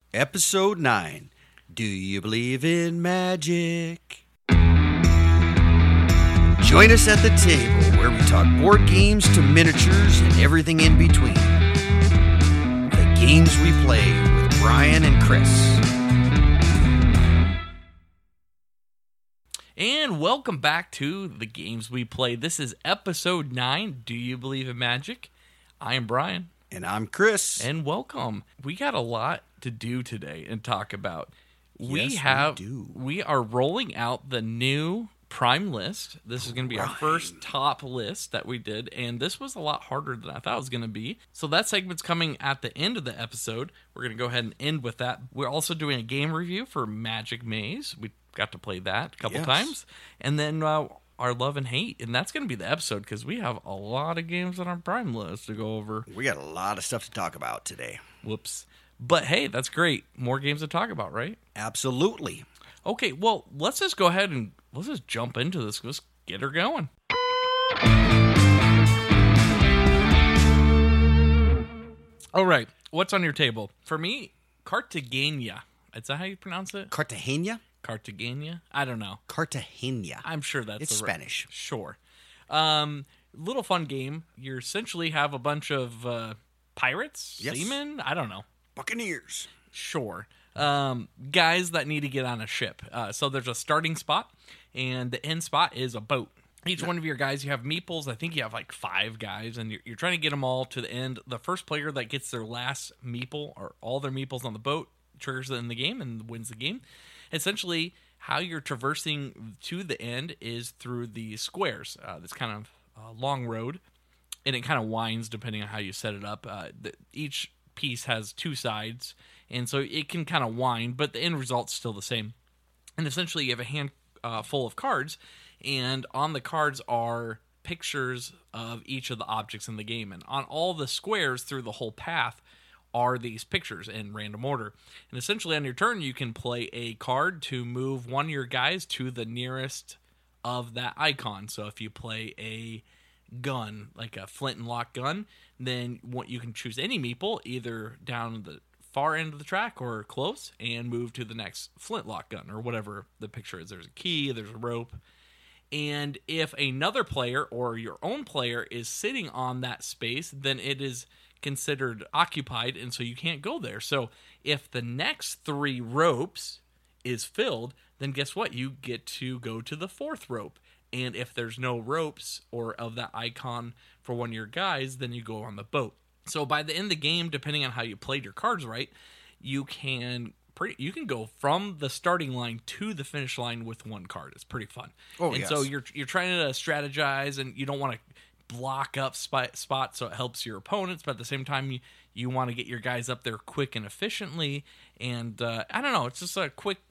Episode 9. Do you believe in magic? Join us at the table where we talk board games to miniatures and everything in between. The games we play with Brian and Chris. And welcome back to the games we play. This is episode 9, Do You Believe in Magic? I am Brian. And I'm Chris. And welcome. We got a lot to do today and talk about. We do. We are rolling out the new Prime list. This is going to be our first top list that we did, and this was a lot harder than I thought it was going to be. So that segment's coming at the end of the episode. We're going to go ahead and end with that. We're also doing a game review for Magic Maze. We got to play that a couple times. And then our love and hate, and that's going to be the episode because we have a lot of games on our Prime list to go over. We got a lot of stuff to talk about today. Whoops. But hey, that's great. More games to talk about, right? Absolutely. Okay, well, let's just go ahead and let's just jump into this. Let's get her going. All right, what's on your table? For me, Cartagena. Is that how you pronounce it? Cartagena? Cartagena? I don't know. Cartagena. I'm sure that's It's Spanish. Sure. Little fun game. You essentially have a bunch of pirates, seamen. I don't know. Buccaneers. Sure. Guys that need to get on a ship. So there's a starting spot, and the end spot is a boat. Each one of your guys, you have meeples. I think you have like 5 guys, and you're trying to get them all to the end. The first player that gets their last meeple or all their meeples on the boat triggers it in the game and wins the game. Essentially, how you're traversing to the end is through the squares. This kind of long road, and it kind of winds depending on how you set it up. Each piece has 2 sides, and so it can kind of wind, but the end result's still the same. And essentially, you have a hand full of cards, and on the cards are pictures of each of the objects in the game. And on all the squares through the whole path are these pictures in random order. And essentially, on your turn, you can play a card to move one of your guys to the nearest of that icon. So if you play a gun, like a flint and lock gun, then you can choose any meeple, either down the far end of the track or close, and move to the next flintlock gun or whatever the picture is. There's a key, there's a rope. And if another player or your own player is sitting on that space, then it is considered occupied, and so you can't go there. So if the next 3 ropes is filled, then guess what? You get to go to the 4th rope. And if there's no ropes or of that icon for one of your guys, then you go on the boat. So by the end of the game, depending on how you played your cards right, you can go from the starting line to the finish line with 1 card. It's pretty fun. So you're trying to strategize, and you don't want to block up spots so it helps your opponents, but at the same time you want to get your guys up there quick and efficiently. And I don't know, it's just a quick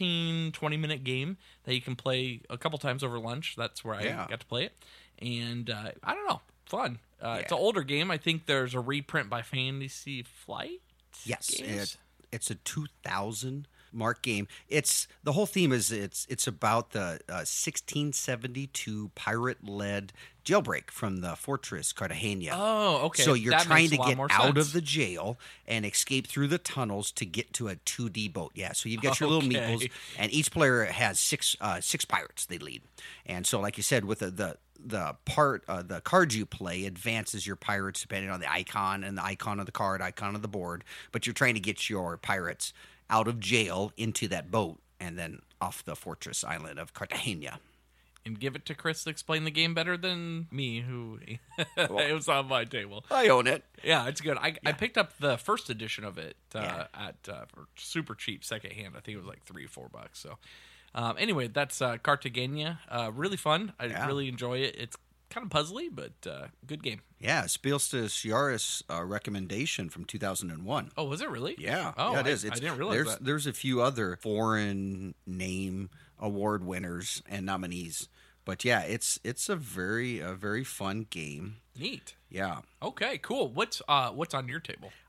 15-20 minute game that you can play a couple times over lunch. That's where I got to play it. And I don't know, fun. It's an older game. I think there's a reprint by Fantasy Flight. Yes, it's a 2000 mark game. The whole theme is it's about the 1672 pirate-led jailbreak from the Fortress Cartagena. Oh, okay. So you're that trying to makes a lot get more out sense. of the jail and escape through the tunnels to get to a 2D boat. Yeah, so you've got your little meeples, and each player has 6 pirates they lead. And so, like you said, with the cards you play advances your pirates depending on the icon and the icon of the card, icon of the board. But you're trying to get your pirates out of jail into that boat and then off the fortress island of Cartagena. And give it to Chris to explain the game better than me, who it was on my table. I own it. Yeah, it's good. I picked up the first edition of it for super cheap secondhand. I think it was like $3-4. So anyway, that's Cartagena. Really fun. I really enjoy it. It's kind of puzzly, but good game. Yeah, Spielstes Yaris recommendation from 2001. Oh, was it really? Yeah. Oh, yeah, it is. I didn't realize that. There's a few other foreign name award winners and nominees. But yeah, it's a very fun game. Neat. Yeah. Okay, cool. What's on your table?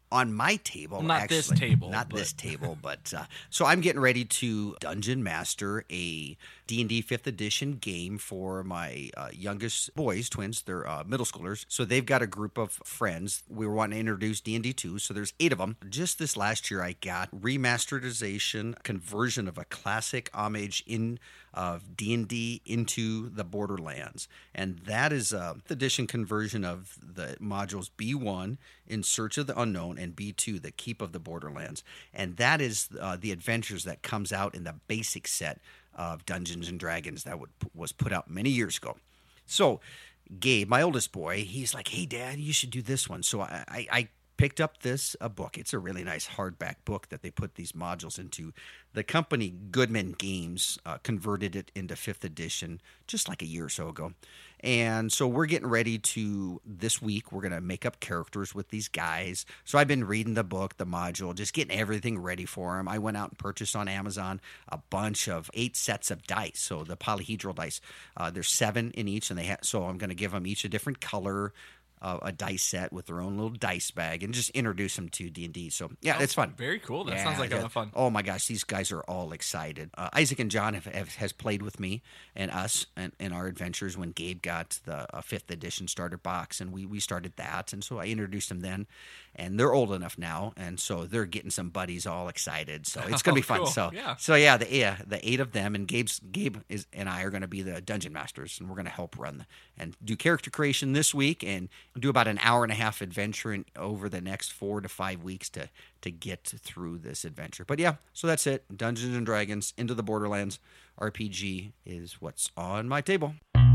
on my table. Not actually. this table. Not this table, but so I'm getting ready to Dungeon Master a D&D 5th edition game for my youngest boys, twins. They're middle schoolers. So they've got a group of friends. We were wanting to introduce D&D 2, so there's 8 of them. Just this last year, I got remasterization, conversion of a classic homage of D&D into the Borderlands. And that is a 5th edition conversion of the modules B1, In Search of the Unknown, and B2, The Keep of the Borderlands. And that is the adventures that comes out in the basic set of Dungeons and Dragons that was put out many years ago. So Gabe, my oldest boy, he's like, hey, Dad, you should do this one. So I picked up this book. It's a really nice hardback book that they put these modules into. The company Goodman Games converted it into 5th edition just like a year or so ago. And so we're getting ready to, this week, we're going to make up characters with these guys. So I've been reading the book, the module, just getting everything ready for them. I went out and purchased on Amazon a bunch of 8 sets of dice. So the polyhedral dice, there's 7 in each, and so I'm going to give them each a different color, a dice set with their own little dice bag, and just introduce them to D&D. So, yeah, it's fun. Very cool. That sounds like a lot of fun. Oh, my gosh, these guys are all excited. Isaac and John has played with me and us in our adventures when Gabe got the 5th edition starter box, and we started that. And so I introduced them then, and they're old enough now, and so they're getting some buddies all excited. So it's going to be fun. Cool. So, the 8 of them, and Gabe and I are going to be the Dungeon Masters, and we're going to help run and do character creation this week, and do about an hour and a half adventure over the next 4 to 5 weeks to get through this adventure. But yeah, so that's it. Dungeons and Dragons Into the Borderlands RPG is what's on my table.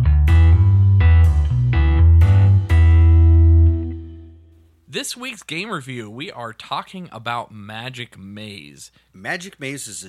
This week's game review, we are talking about Magic Maze. Magic Maze is a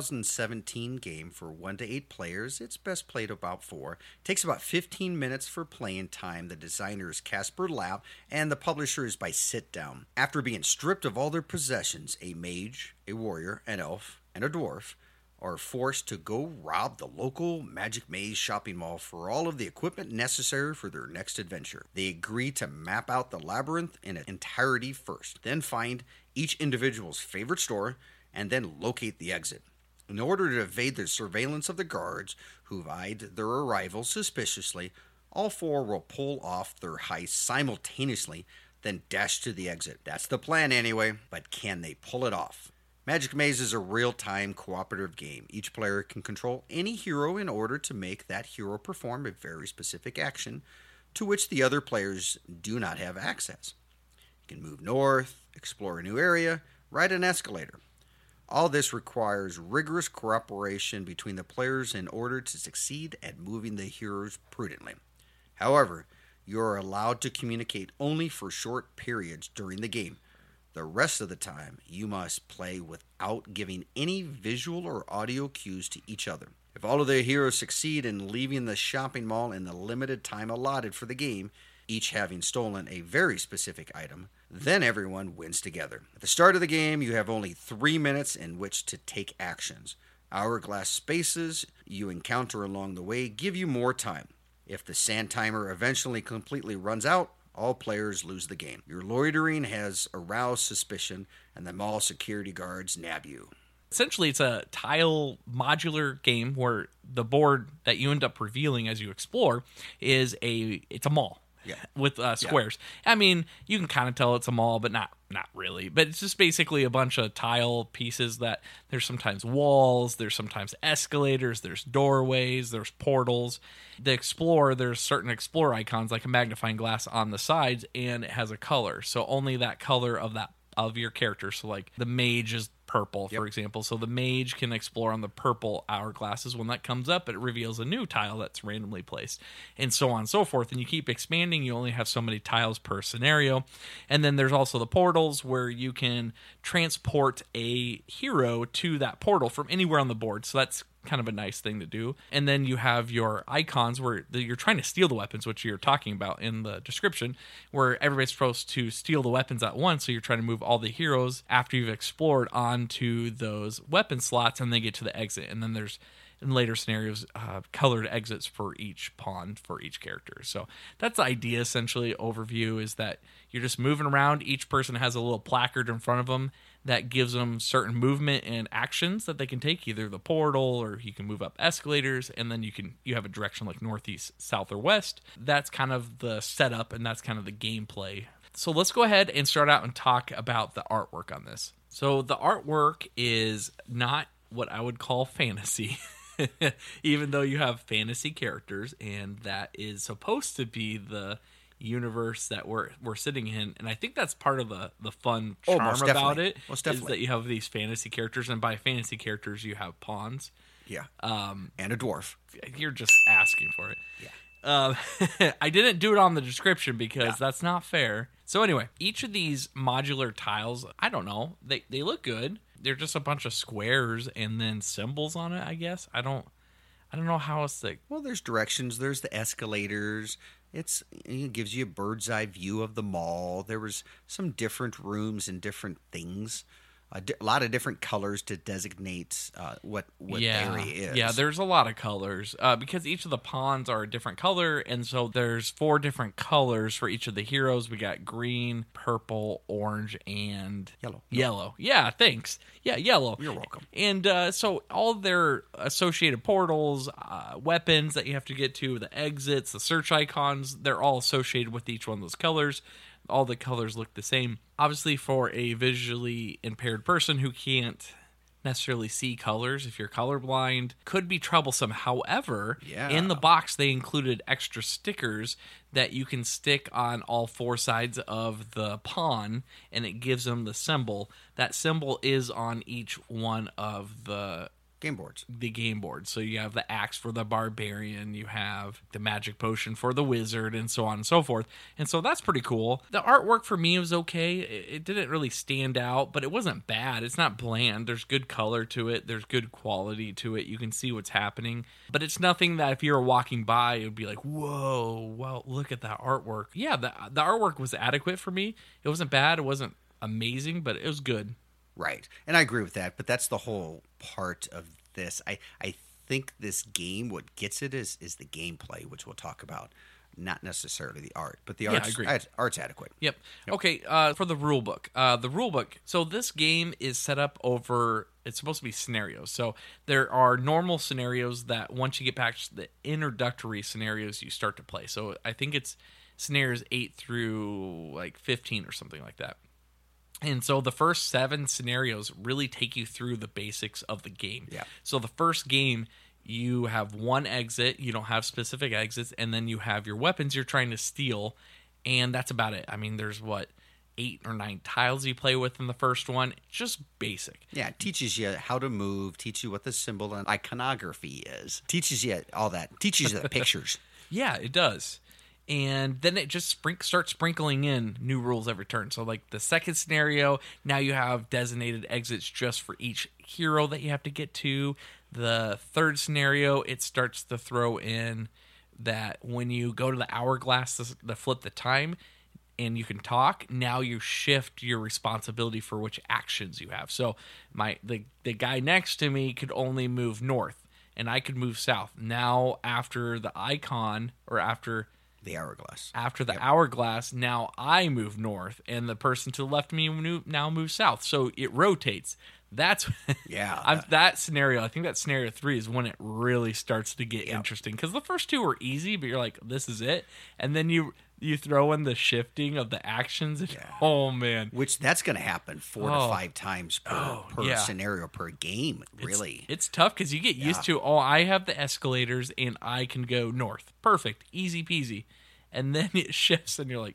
2017 game for 1 to 8 players. It's best played about 4. It takes about 15 minutes for playing time. The designer is Casper Lapp, and the publisher is by Sit Down. After being stripped of all their possessions, a mage, a warrior, an elf, and a dwarf are forced to go rob the local Magic Maze shopping mall for all of the equipment necessary for their next adventure. They agree to map out the labyrinth in its entirety first, then find each individual's favorite store, and then locate the exit. In order to evade the surveillance of the guards, who eyed their arrival suspiciously, all 4 will pull off their heist simultaneously, then dash to the exit. That's the plan anyway, but can they pull it off? Magic Maze is a real-time cooperative game. Each player can control any hero in order to make that hero perform a very specific action to which the other players do not have access. You can move north, explore a new area, ride an escalator. All this requires rigorous cooperation between the players in order to succeed at moving the heroes prudently. However, you are allowed to communicate only for short periods during the game. The rest of the time, you must play without giving any visual or audio cues to each other. If all of the heroes succeed in leaving the shopping mall in the limited time allotted for the game, each having stolen a very specific item, then everyone wins together. At the start of the game, you have only 3 minutes in which to take actions. Hourglass spaces you encounter along the way give you more time. If the sand timer eventually completely runs out, all players lose the game. Your loitering has aroused suspicion, and the mall security guards nab you. Essentially, it's a tile modular game where the board that you end up revealing as you explore it's a mall. Yeah. With squares. Yeah. I mean, you can kind of tell it's a mall, but not really. But it's just basically a bunch of tile pieces that there's sometimes walls, there's sometimes escalators, there's doorways, there's portals. The Explorer, there's certain Explorer icons like a magnifying glass on the sides, and it has a color. So only that color of your character. So like the mage is purple, for example. So the mage can explore on the purple hourglasses. When that comes up, it reveals a new tile that's randomly placed, and so on and so forth. And you keep expanding. You only have so many tiles per scenario. And then there's also the portals where you can transport a hero to that portal from anywhere on the board. So that's kind of a nice thing to do. And then you have your icons where you're trying to steal the weapons, which you're talking about in the description, where everybody's supposed to steal the weapons at once. So you're trying to move all the heroes after you've explored onto those weapon slots, and they get to the exit. And then there's in later scenarios, colored exits for each pawn for each character. So that's the idea, essentially. Overview is that you're just moving around. Each person has a little placard in front of them that gives them certain movement and actions that they can take, either the portal, or you can move up escalators, and then you have a direction like northeast, south, or west. That's kind of the setup, and that's kind of the gameplay. So let's go ahead and start out and talk about the artwork on this. So the artwork is not what I would call fantasy, even though you have fantasy characters, and that is supposed to be the universe that we're sitting in, and I think that's part of the fun charm about it, is that you have these fantasy characters, and by fantasy characters you have pawns. Yeah. And a dwarf. You're just asking for it. Yeah. I didn't do it on the description because that's not fair. So anyway, each of these modular tiles, I don't know, they look good. They're just a bunch of squares and then symbols on it, I guess. I don't know how else to... Well, there's directions. There's the escalators. It gives you a bird's eye view of the mall. There was some different rooms and different things. A lot of different colors to designate what area is. Yeah, there's a lot of colors because each of the pawns are a different color, and so there's 4 different colors for each of the heroes. We got green, purple, orange, and yellow. Yeah, thanks. Yeah, yellow. You're welcome. And so all their associated portals, weapons that you have to get to, the exits, the search icons, they're all associated with each one of those colors. All the colors look the same. Obviously, for a visually impaired person who can't necessarily see colors, if you're colorblind, could be troublesome. However, in the box, they included extra stickers that you can stick on all 4 sides of the pawn, and it gives them the symbol. That symbol is on each one of the game boards. The game board. So you have the axe for the barbarian, you have the magic potion for the wizard, and so on and so forth. And so that's pretty cool. The artwork for me was okay. It didn't really stand out, but it wasn't bad. It's not bland. There's good color to it. There's good quality to it. You can see what's happening. But it's nothing that if you were walking by, it would be like, whoa, well, look at that artwork. Yeah, the artwork was adequate for me. It wasn't bad. It wasn't amazing, but it was good. Right. And I agree with that, but that's the whole part of this. I think this game, what gets it is the gameplay, which we'll talk about, not necessarily the art. But the art's adequate. Yep. Okay, for the rule book. So this game is set up over, it's supposed to be scenarios. So there are normal scenarios that once you get past the introductory scenarios, you start to play. So I think it's scenarios 8 through like 15 or something like that. And so the first 7 scenarios really take you through the basics of the game. Yeah. So the first game, you have 1 exit. You don't have specific exits. And then you have your weapons you're trying to steal. And that's about it. I mean, there's 8 or 9 tiles you play with in the first one. It's just basic. Yeah, it teaches you how to move, teaches you what the symbol and iconography is. Teaches you all that. Teaches you the pictures. Yeah, it does. And then it just starts sprinkling in new rules every turn. So like the second scenario, now you have designated exits just for each hero that you have to get to. The third scenario, it starts to throw in that when you go to the hourglass to flip the time and you can talk, now you shift your responsibility for which actions you have. So the guy next to me could only move north and I could move south. Now after the icon, or after the hourglass. After the hourglass, now I move north, and the person to the left of me now moves south. So it rotates. That's that scenario. I think that scenario 3 is when it really starts to get interesting, because the first 2 were easy, but you're like, this is it, and then you throw in the shifting of the actions. And, oh man, which that's going to happen 4 to 5 times per scenario per game. Really, it's tough because you get used to, I have the escalators and I can go north. Perfect, easy peasy. And then it shifts and you're like,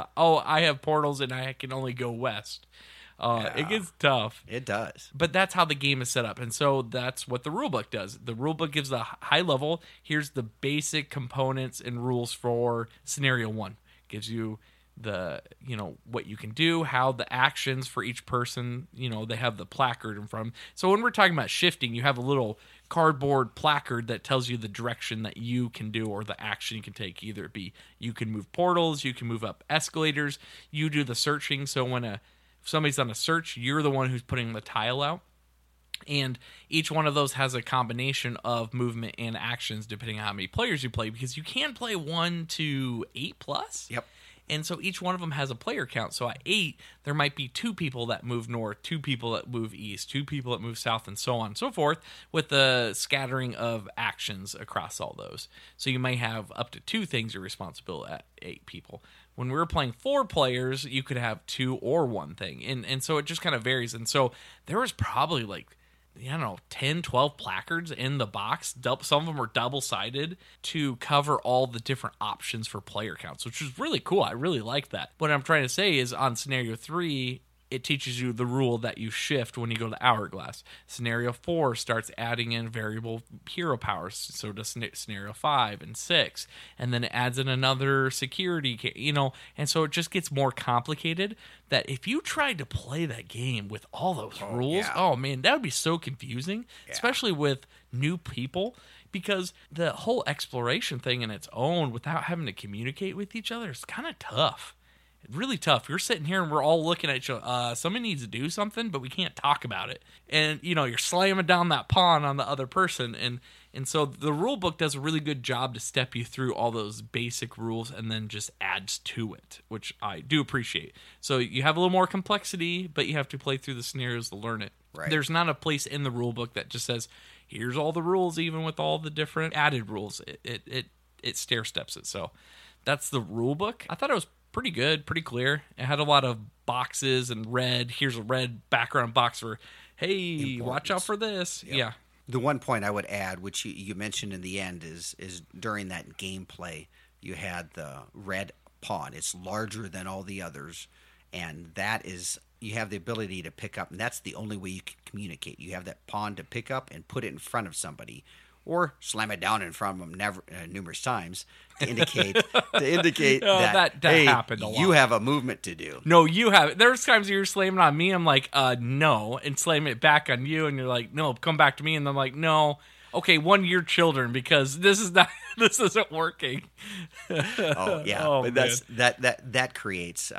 I have portals and I can only go west. It gets tough. It does. But that's how the game is set up. And so that's what the rulebook does. The rulebook gives a high level. Here's the basic components and rules for scenario 1. Gives you the, what you can do, how the actions for each person, they have the placard in front of them. So when we're talking about shifting, you have a little cardboard placard that tells you the direction that you can do or the action you can take. Either it be you can move portals, you can move up escalators, you do the searching. So when if somebody's on a search, you're the one who's putting the tile out. And each one of those has a combination of movement and actions depending on how many players you play, because you can play 1 to 8 plus. Yep. And so each one of them has a player count. So at 8, there might be 2 people that move north, 2 people that move east, 2 people that move south, and so on and so forth, with the scattering of actions across all those. So you might have up to 2 things you're responsible at 8 people. When we were playing 4 players, you could have 2 or 1 thing. And so it just kind of varies. And so there was probably like, I don't know, 10, 12 placards in the box. Some of them were double-sided to cover all the different options for player counts, which is really cool. I really like that. What I'm trying to say is on Scenario 3, it teaches you the rule that you shift when you go to Hourglass. Scenario 4 starts adding in variable hero powers, so does Scenario 5 and 6, and then it adds in another security, and so it just gets more complicated, that if you tried to play that game with all those rules, oh man, that would be so confusing, especially with new people, because the whole exploration thing in its own, without having to communicate with each other, is kind of tough. Really tough. You're sitting here and we're all looking at each other. Somebody needs to do something, but we can't talk about it. And, you're slamming down that pawn on the other person. And so the rule book does a really good job to step you through all those basic rules and then just adds to it, which I do appreciate. So you have a little more complexity, but you have to play through the scenarios to learn it. Right. There's not a place in the rule book that just says, here's all the rules, even with all the different added rules. It stair steps it. So that's the rule book. I thought it was pretty good, pretty clear. It had a lot of boxes and here's a red background box for, hey, watch out for this. Yep. Yeah. The one point I would add, which you mentioned in the end, is during that gameplay, you had the red pawn. It's larger than all the others, and that is, you have the ability to pick up, and that's the only way you can communicate. You have that pawn to pick up and put it in front of somebody, or slam it down in front of them numerous times to indicate that hey, happened a lot. You have a movement to do. No, you have it. There's times you're slamming on me, I'm like, no, and slam it back on you, and you're like, no, come back to me, and I'm like, no, okay, one your children, because this isn't working. Oh yeah, but that creates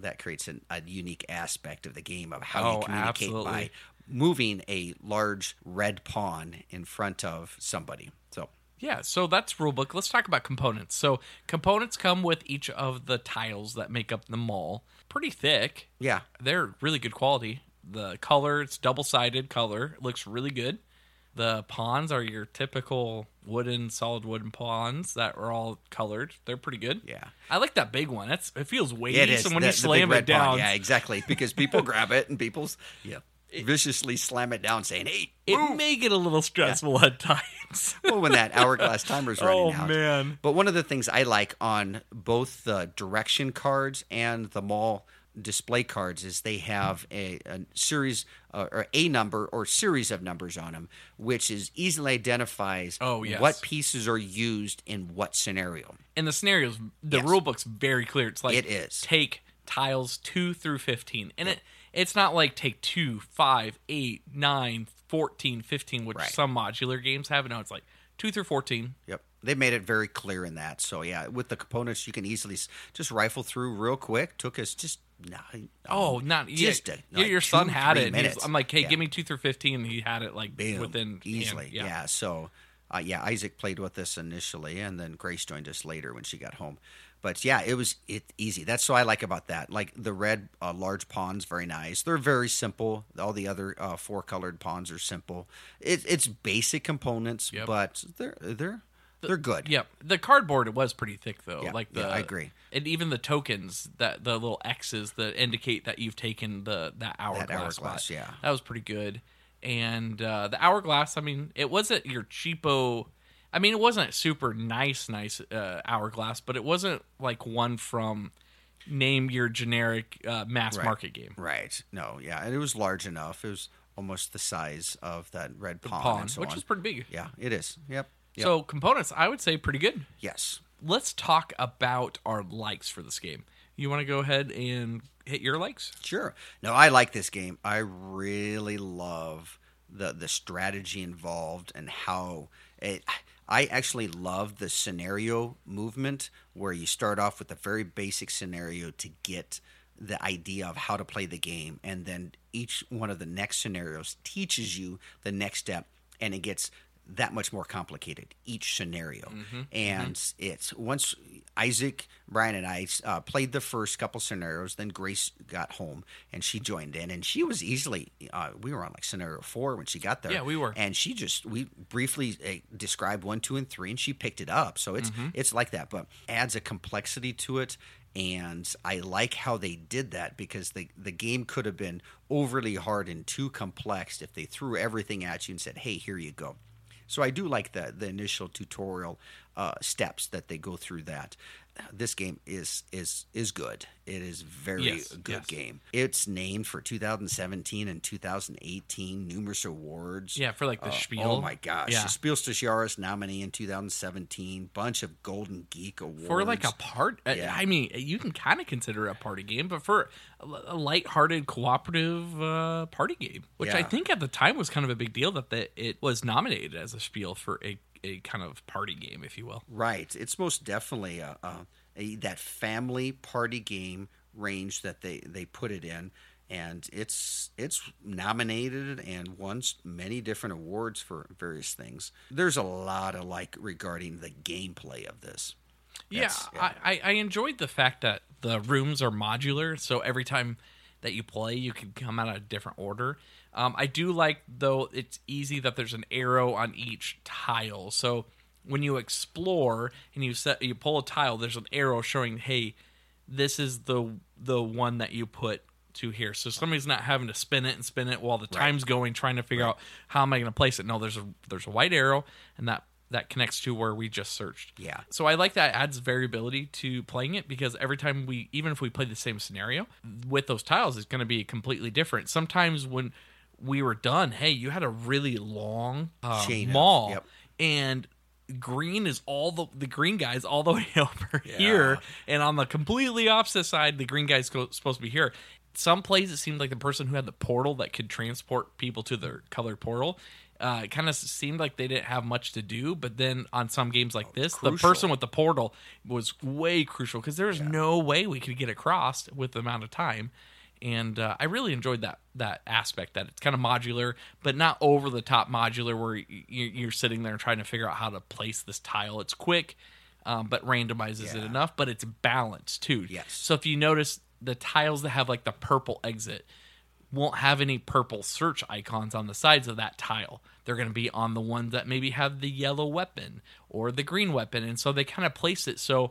a unique aspect of the game of how you communicate by moving a large red pawn in front of somebody. So that's rulebook. Let's talk about components. So components come with each of the tiles that make up the mall. Pretty thick. Yeah. They're really good quality. The color, it's double-sided color. It looks really good. The pawns are your typical solid wooden pawns that are all colored. They're pretty good. Yeah. I like that big one. It feels weighty. It is. So when you slam it down. Pawn. Yeah, exactly. Because people grab it and people viciously slam it down saying, hey, move. It may get a little stressful at times. Well, when that hourglass timer's running out. Oh, man. But one of the things I like on both the direction cards and the mall display cards is they have a series or a number or series of numbers on them, which is easily identifies what pieces are used in what scenario. In the scenarios, the rule book's very clear. It's like, it is. Take tiles 2 through 15. And it's not like take 2, 5, 8, 9, 14, 15, which some modular games have. No, it's like 2 through 14. Yep. They made it very clear in that. So, with the components, you can easily just rifle through real quick. Took us just... your son had it. Minutes. I'm like, hey, give me 2 through 15. And he had it like within easily. So, Isaac played with us initially, and then Grace joined us later when she got home. But it was easy. That's what I like about that. Like the red large pawns, very nice. They're very simple. All the other 4 colored pawns are simple. It's basic components, but they're good. Yep. The cardboard, it was pretty thick though. Yeah, I agree. And even the tokens, the little X's that indicate that you've taken that hourglass spot. Yeah, that was pretty good. And the hourglass, I mean, it wasn't your cheapo. I mean, it wasn't super nice hourglass, but it wasn't like one from name your generic mass market game. Right. No. Yeah, and it was large enough. It was almost the size of that red pawn, and so which on. is pretty big. Yeah, it is. Yep. So components, I would say pretty good. Yes. Let's talk about our likes for this game. You want to go ahead and hit your likes? Sure. No, I like this game. I really love the strategy involved and how it... I actually love the scenario movement where you start off with a very basic scenario to get the idea of how to play the game, and then each one of the next scenarios teaches you the next step, and it gets that much more complicated, each scenario. And it's once Isaac, Brian, and I played the first couple scenarios, then Grace got home and she joined in, and she was easily, we were on like scenario 4 when she got there. Yeah, we were. And we briefly described 1, 2, and 3, and she picked it up. So it's like that, but adds a complexity to it. And I like how they did that, because the game could have been overly hard and too complex if they threw everything at you and said, hey, here you go. So I do like the initial tutorial steps that they go through that. This game is good. It is very good game. It's named for 2017 and 2018 numerous awards. Yeah, for like the Spiel. Oh my gosh. Yeah. The Spiel des Jahres nominee in 2017. Bunch of Golden Geek awards. For like a I mean, you can kind of consider it a party game, but for a lighthearted cooperative party game, which I think at the time was kind of a big deal that it was nominated as a Spiel for a kind of party game, if you will. Right. It's most definitely that family party game range that they put it in, and it's nominated and won many different awards for various things. There's a lot of regarding the gameplay of this. I enjoyed the fact that the rooms are modular, so every time that you play, you can come out of a different order. I do like, though, it's easy that there's an arrow on each tile. So when you explore and you pull a tile, there's an arrow showing, hey, this is the one that you put to here. So somebody's not having to spin it while the time's going, trying to figure out how am I going to place it. No, there's a white arrow, and that connects to where we just searched. Yeah. So I like that it adds variability to playing it, because every time even if we play the same scenario, with those tiles, it's going to be completely different. Sometimes when we were done, hey, you had a really long mall, and green is the green guy's all the way over here, and on the completely opposite side, the green guy's supposed to be here. Some places it seemed like the person who had the portal that could transport people to their colored portal it kind of seemed like they didn't have much to do, but then on some games like this, crucial. The person with the portal was way crucial, because there's no way we could get across with the amount of time. And I really enjoyed that aspect, that it's kind of modular, but not over the top modular where you're sitting there trying to figure out how to place this tile. It's quick, but randomizes it enough, but it's balanced too. Yes. So if you notice, the tiles that have like the purple exit won't have any purple search icons on the sides of that tile. They're going to be on the ones that maybe have the yellow weapon or the green weapon. And so they kind of place it so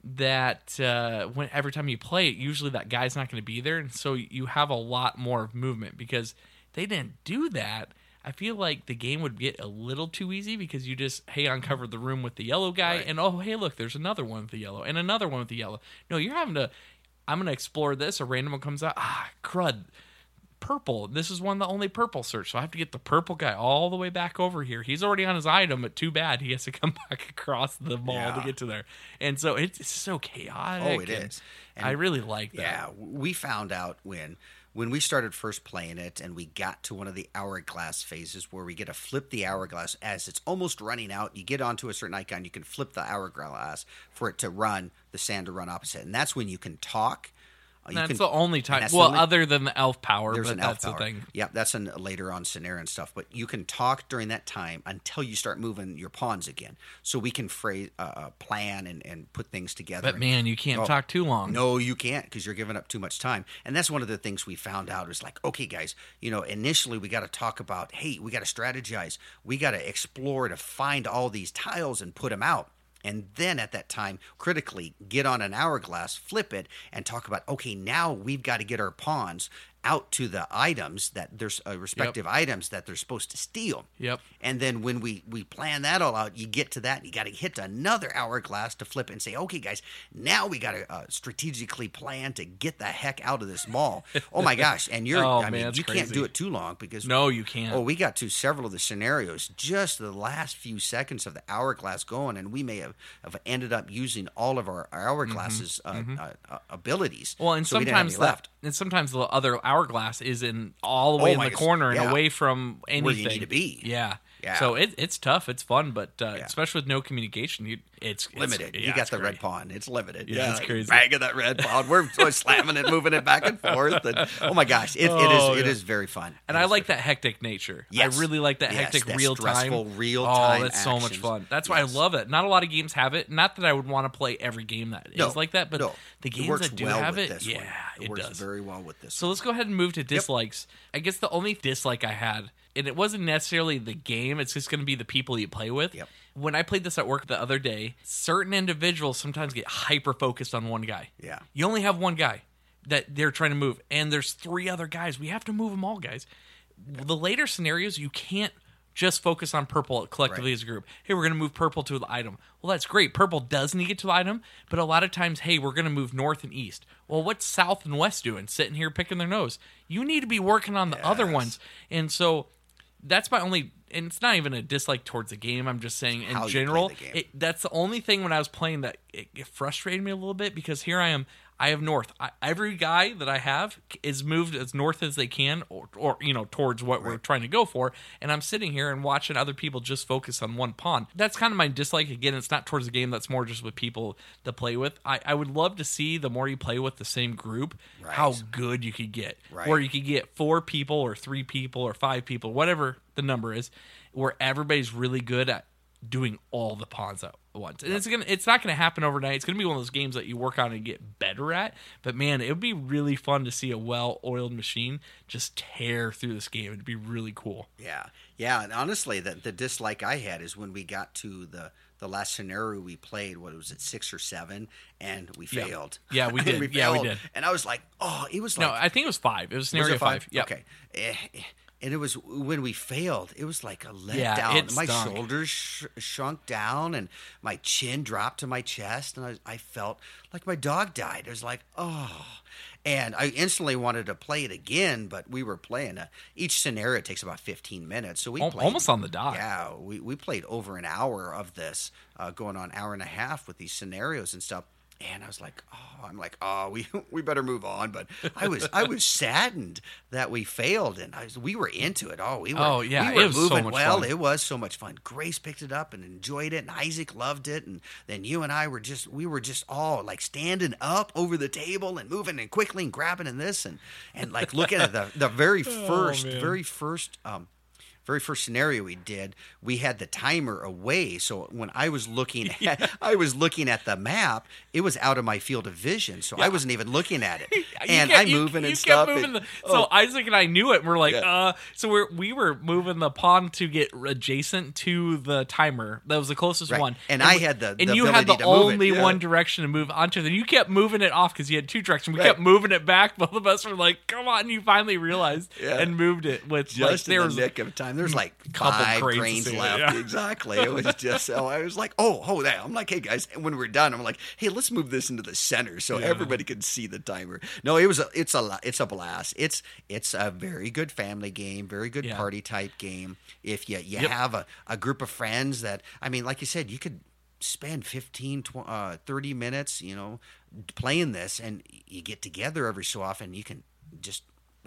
that every time you play it, usually that guy's not going to be there. And so you have a lot more movement, because they didn't do that. I feel like the game would get a little too easy, because you just, hey, uncover the room with the yellow guy, and oh, hey, look, there's another one with the yellow and another one with the yellow. No, you're having to, I'm going to explore this. A random one comes out. Crud. Purple. This is one the only purple search, so I have to get the purple guy all the way back over here. He's already on his item, but too bad he has to come back across the mall to get to there. And so it's so chaotic. Oh, it is. And I really like that. Yeah, we found out when we started first playing it, and we got to one of the hourglass phases where we get to flip the hourglass as it's almost running out. You get onto a certain icon, you can flip the hourglass for it to run, the sand to run opposite, and that's when you can talk. That's the only time. Well, other than the elf power, there's but an elf that's power. The thing. Yeah, that's later on scenario and stuff. But you can talk during that time until you start moving your pawns again. So we can plan and put things together. But man, you can't talk too long. No, you can't, because you're giving up too much time. And that's one of the things we found out is like, okay, guys, initially we got to talk about, hey, we got to strategize. We got to explore to find all these tiles and put them out. And then at that time, critically, get on an hourglass, flip it, and talk about, okay, now we've got to get our pawns out to the items that there's respective items that they're supposed to steal. Yep. And then when we plan that all out, you get to that, and you got to hit another hourglass to flip it and say, okay, guys, now we got to strategically plan to get the heck out of this mall. Oh my gosh! And you can't do it too long, because no, you can't. Oh, we got to several of the scenarios just the last few seconds of the hourglass going, and we may have ended up using all of our hourglasses abilities. Well, and so sometimes sometimes the other hourglass is in all the way in the corner and away from anything. Where you need to be. Yeah. Yeah. So it's tough. It's fun, but especially with no communication, it's limited. You got the red pawn. It's limited. Yeah, it's crazy. Bag of that red pawn. We're slamming it, moving it back and forth. And, oh my gosh, it is very fun. And I like that hectic nature. Yes. I really like that hectic that real time. Stressful real time. Oh, that's so much actions. fun. That's why I love it. Not a lot of games have it. Not that I would want to play every game that is like that, but the games that do have it, it works does very well with this. So let's go ahead and move to dislikes. I guess the only dislike I had, and it wasn't necessarily the game, it's just going to be the people you play with. Yep. When I played this at work the other day, certain individuals sometimes get hyper-focused on one guy. Yeah. You only have one guy that they're trying to move, and there's 3 other guys. We have to move them all, guys. The later scenarios, you can't just focus on purple collectively as a group. Hey, we're going to move purple to the item. Well, that's great. Purple does need to get to the item, but a lot of times, hey, we're going to move north and east. Well, what's south and west doing? Sitting here picking their nose. You need to be working on the other ones. And so that's my only, and it's not even a dislike towards the game. I'm just saying in general, that's the only thing when I was playing that it frustrated me a little bit, because here I am. I have north. Every guy that I have is moved as north as they can, or towards what we're trying to go for. And I'm sitting here and watching other people just focus on one pawn. That's kind of my dislike. Again, it's not towards the game. That's more just with people to play with. I would love to see, the more you play with the same group, how good you could get. Where you could get 4 people or 3 people or 5 people, whatever the number is, where everybody's really good at doing all the pawns at once. And it's not gonna happen overnight. It's gonna be one of those games that you work on and get better at. But man, it would be really fun to see a well-oiled machine just tear through this game. It'd be really cool. Yeah. And honestly, the dislike I had is when we got to the last scenario we played. What was it, 6 or 7, and we failed. Yeah, we did. we did. And I was like, it was like, no, I think it was 5. It was scenario 5. Yeah. Okay. And it was when we failed, it was like a letdown. My shoulders shrunk down and my chin dropped to my chest, and I felt like my dog died. It was like, and I instantly wanted to play it again, but we were playing each scenario takes about 15 minutes, so we played almost on the dot. Yeah, we played over an hour of this, going on an hour and a half with these scenarios and stuff. And I was like, we better move on. But I was saddened that we failed, and we were into it. We were it was moving so much well. fun. It was so much fun. Grace picked it up and enjoyed it, and Isaac loved it. And then you and I were just all like standing up over the table and moving and quickly and grabbing and this and like looking at the very first scenario we did, we had the timer away. So when I was looking at the map, it was out of my field of vision. So I wasn't even looking at it. And I'm moving and stuff. So Isaac and I knew it. And we're like, so we were moving the pawn to get adjacent to the timer. That was the closest one. And I had and you had the only one direction to move onto. Then you kept moving it off because you had 2 directions. We kept moving it back. Both of us were like, come on. You finally realized and moved it with just in the nick of time. There's like 5 grains left. Yeah. Exactly. It was just so I was like, I'm like, hey guys, and when we're done, I'm like, hey, let's move this into the center so everybody can see the timer. No, it's a blast. It's a very good family game, very good party type game. If you have a group of friends that, I mean, like you said, you could spend 15 30 minutes playing this, and you get together every so often, you can just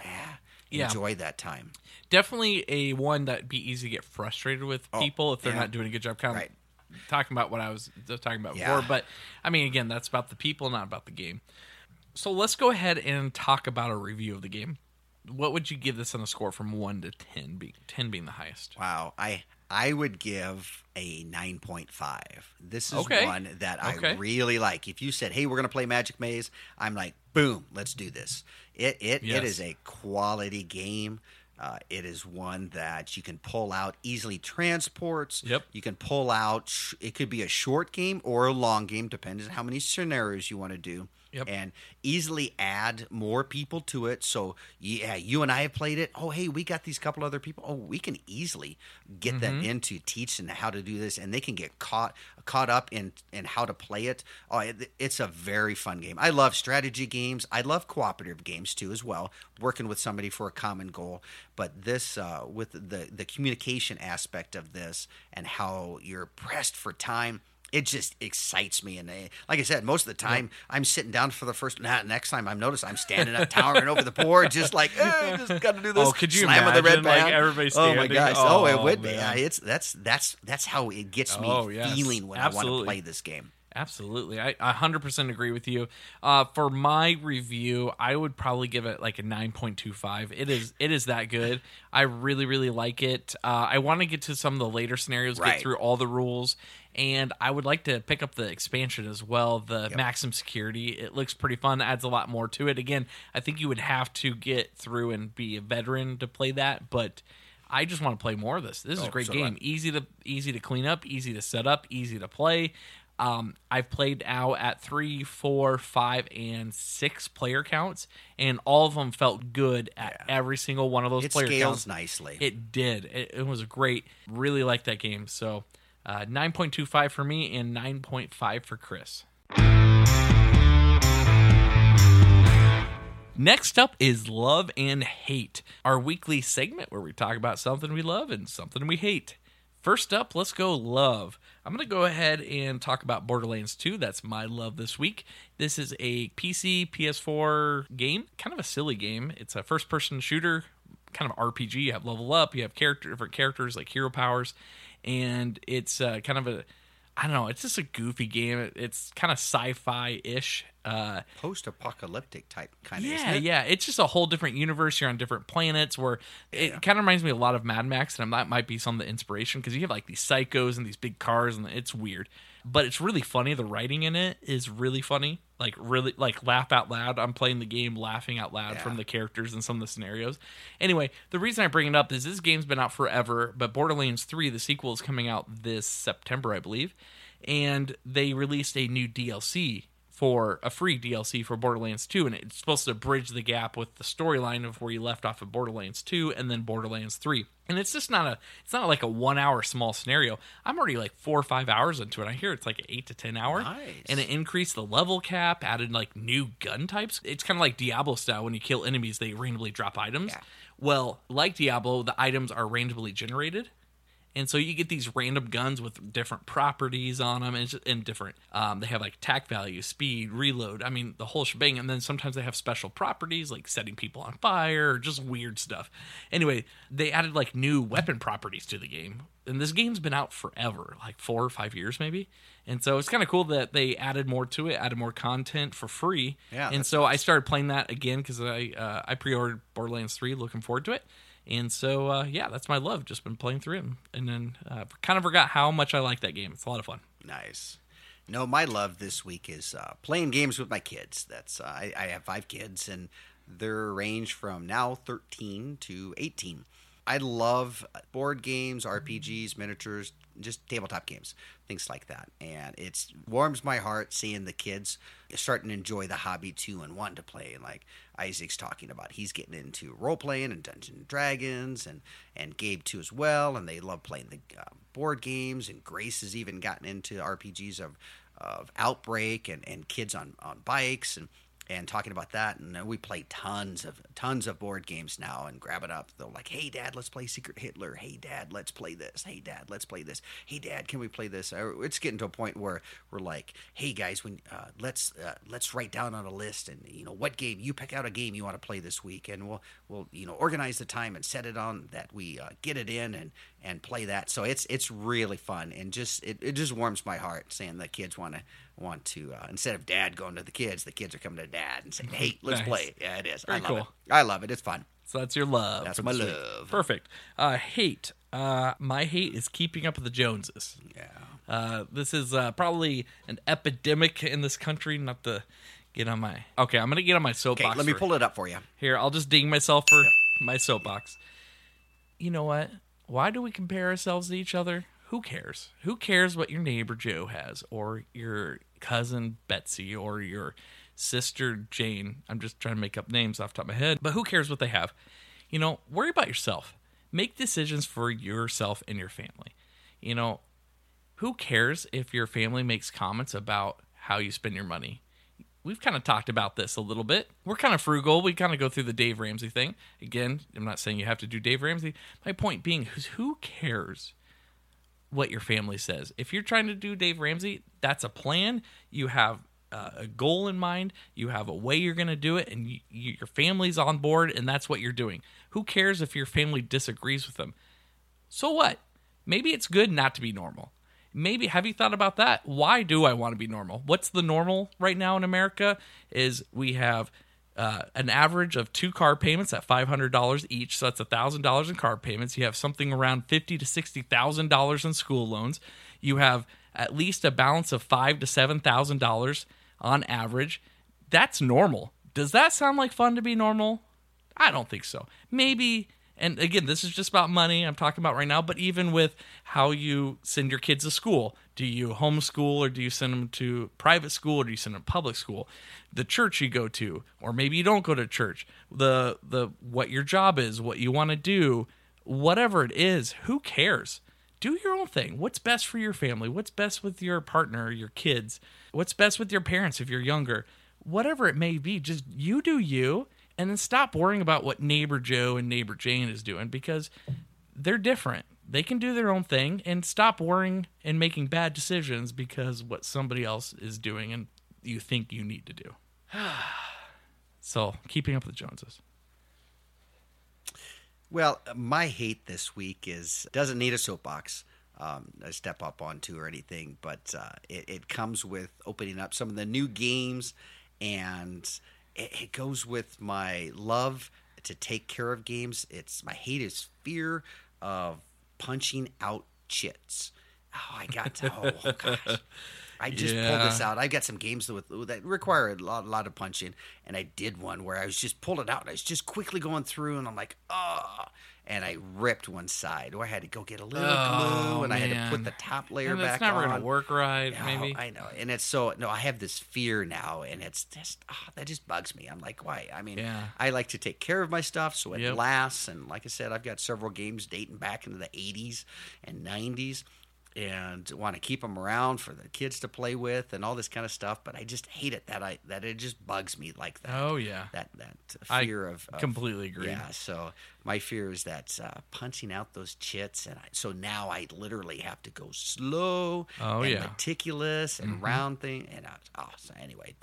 enjoy that time. Definitely a one that'd be easy to get frustrated with people if they're not doing a good job. Talking about what I was talking about before, but I mean, again, that's about the people, not about the game. So let's go ahead and talk about a review of the game. What would you give this on a score from 1 to 10? 10 being the highest. Wow, I would give a 9.5. This is one that I really like. If you said, hey, we're going to play Magic Maze, I'm like, boom, let's do this. It is a quality game. It is one that you can pull out easily, transports. Yep. You can pull out, it could be a short game or a long game, depending on how many scenarios you want to do. Yep. And easily add more people to it. So, you and I have played it. Oh, hey, we got these couple other people. Oh, we can easily get them into teaching how to do this, and they can get caught up in how to play it. Oh, it's a very fun game. I love strategy games. I love cooperative games, too, as well, working with somebody for a common goal. But this, with the communication aspect of this and how you're pressed for time, it just excites me. And like I said, most of the time I'm sitting down for the first. Next time I'm standing up, towering over the board, just like just got to do this. Oh, could you slam imagine? of the red band. Like everybody standing. Oh my gosh! It would be. Yeah, that's how it gets me yes. feeling when Absolutely. I want to play this game. Absolutely. I 100% agree with you. For my review, I would probably give it like a 9.25. It is that good. I really, really like it. I want to get to some of the later scenarios, get through all the rules, and I would like to pick up the expansion as well, the Maximum Security. It looks pretty fun, adds a lot more to it. Again, I think you would have to get through and be a veteran to play that, but I just want to play more of this. This is a great game. Easy to clean up, easy to set up, easy to play. I've played now at 3, 4, 5, and 6 player counts, and all of them felt good at every single one of those player counts. It scales nicely. It did. It was a great. Really liked that game. So 9.25 for me and 9.5 for Chris. Next up is Love and Hate, our weekly segment where we talk about something we love and something we hate. First up, let's go love. I'm going to go ahead and talk about Borderlands 2. That's my love this week. This is a PC, PS4 game, kind of a silly game. It's a first-person shooter, kind of RPG. You have level up, you have different characters like hero powers, and it's kind of a, I don't know, it's just a goofy game. It's kind of sci-fi-ish. Post-apocalyptic type kind of, yeah, isn't it? Yeah. It's just a whole different universe. You're on different planets where it kind of reminds me a lot of Mad Max, and that might be some of the inspiration because you have like these psychos and these big cars, and it's weird. But it's really funny. The writing in it is really funny. Like, really, like, laugh out loud. I'm playing the game laughing out loud from the characters and some of the scenarios. Anyway, the reason I bring it up is this game's been out forever, but Borderlands 3, the sequel, is coming out this September, I believe. And they released a new DLC for a free DLC for Borderlands 2, and it's supposed to bridge the gap with the storyline of where you left off of Borderlands 2 and then Borderlands 3. And it's just not like a 1 hour small scenario. I'm already like 4 or 5 hours into it. I hear it's like 8 to 10 hours. Nice. And it increased the level cap, added like new gun types. It's kind of like Diablo style. When you kill enemies, they randomly drop items. Yeah. Well, like Diablo, the items are randomly generated. And so you get these random guns with different properties on them and different, they have like attack value, speed, reload. I mean, the whole shebang. And then sometimes they have special properties like setting people on fire or just weird stuff. Anyway, they added like new weapon properties to the game. And this game's been out forever, like 4 or 5 years maybe. And so it's kind of cool that they added more to it, added more content for free. Yeah. And so nice. I started playing that again because I pre-ordered Borderlands 3, looking forward to it. And so, that's my love. Just been playing through it. And then kind of forgot how much I like that game. It's a lot of fun. Nice. No, my love this week is playing games with my kids. That's I have 5 kids, and they're range from now 13 to 18. I love board games, RPGs, miniatures, just tabletop games, things like that. And it warms my heart seeing the kids starting to enjoy the hobby too and wanting to play. And like Isaac's talking about, he's getting into role-playing and Dungeons & Dragons, and Gabe too as well. And they love playing the board games. And Grace has even gotten into RPGs of Outbreak and kids on bikes and talking about that. And we play tons of board games now and grab it up. They're like, hey, Dad, let's play Secret Hitler. Hey, Dad, let's play this. Hey, Dad, let's play this. Hey, Dad, can we play this? It's getting to a point where we're like, hey, guys, let's write down on a list and, what game, you pick out a game you want to play this week, and we'll organize the time and set it on that we get it in and play that. So it's really fun, and just it just warms my heart seeing the kids want to instead of Dad going to the kids are coming to Dad and saying, hey, let's nice. play. Yeah, it is. Very cool. I love it. It's fun. So that's your love. That's my love. Perfect. Hate. My hate is Keeping Up with the Joneses. Yeah. This is probably an epidemic in this country. Not to get on my... Okay, I'm going to get on my soapbox. Okay, let me pull it up for you. Here, I'll just ding myself for my soapbox. You know what? Why do we compare ourselves to each other? Who cares? Who cares what your neighbor Joe has, or your cousin Betsy, or your sister Jane? I'm just trying to make up names off the top of my head. But who cares what they have? Worry about yourself. Make decisions for yourself and your family. Who cares if your family makes comments about how you spend your money? We've kind of talked about this a little bit. We're kind of frugal. We kind of go through the Dave Ramsey thing. Again, I'm not saying you have to do Dave Ramsey. My point being, who cares what your family says. If you're trying to do Dave Ramsey, that's a plan. You have a goal in mind. You have a way you're going to do it, and your family's on board, and that's what you're doing. Who cares if your family disagrees with them? So what? Maybe it's good not to be normal. Maybe, have you thought about that? Why do I want to be normal? What's the normal right now in America is we have an average of 2 car payments at $500 each, so that's $1,000 in car payments. You have something around $50,000 to $60,000 in school loans. You have at least a balance of $5,000 to $7,000 on average. That's normal. Does that sound like fun to be normal? I don't think so. Maybe, and again, this is just about money I'm talking about right now, but even with how you send your kids to school, do you homeschool or do you send them to private school or do you send them to public school? The church you go to, or maybe you don't go to church, the what your job is, what you want to do, whatever it is, who cares? Do your own thing. What's best for your family? What's best with your partner, your kids? What's best with your parents if you're younger? Whatever it may be, just you do you, and then stop worrying about what neighbor Joe and neighbor Jane is doing, because they're different. They can do their own thing, and stop worrying and making bad decisions because what somebody else is doing and you think you need to do. So, keeping up with the Joneses. Well, my hate this week doesn't need a soapbox to step up onto or anything, but it comes with opening up some of the new games, and it goes with my love to take care of games. My hate is fear of punching out chits. Oh gosh. I just pulled this out. I got some games that require a lot of punching, and I did one where I was just pulled it out, and I was just quickly going through, and I'm like, and I ripped one side, or I had to go get a little glue, and I had to put the top layer back on. It's never going to work right, maybe. I know, and it's I have this fear now, and it's just, that just bugs me. I'm like, why? I mean, I like to take care of my stuff so it lasts, and like I said, I've got several games dating back into the 80s and 90s, and want to keep them around for the kids to play with and all this kind of stuff, but I just hate it that it just bugs me like that. Oh yeah, that fear of completely agree. Yeah, so my fear is that punching out those chits, and so now I literally have to go slow and meticulous and round thing, and so anyway,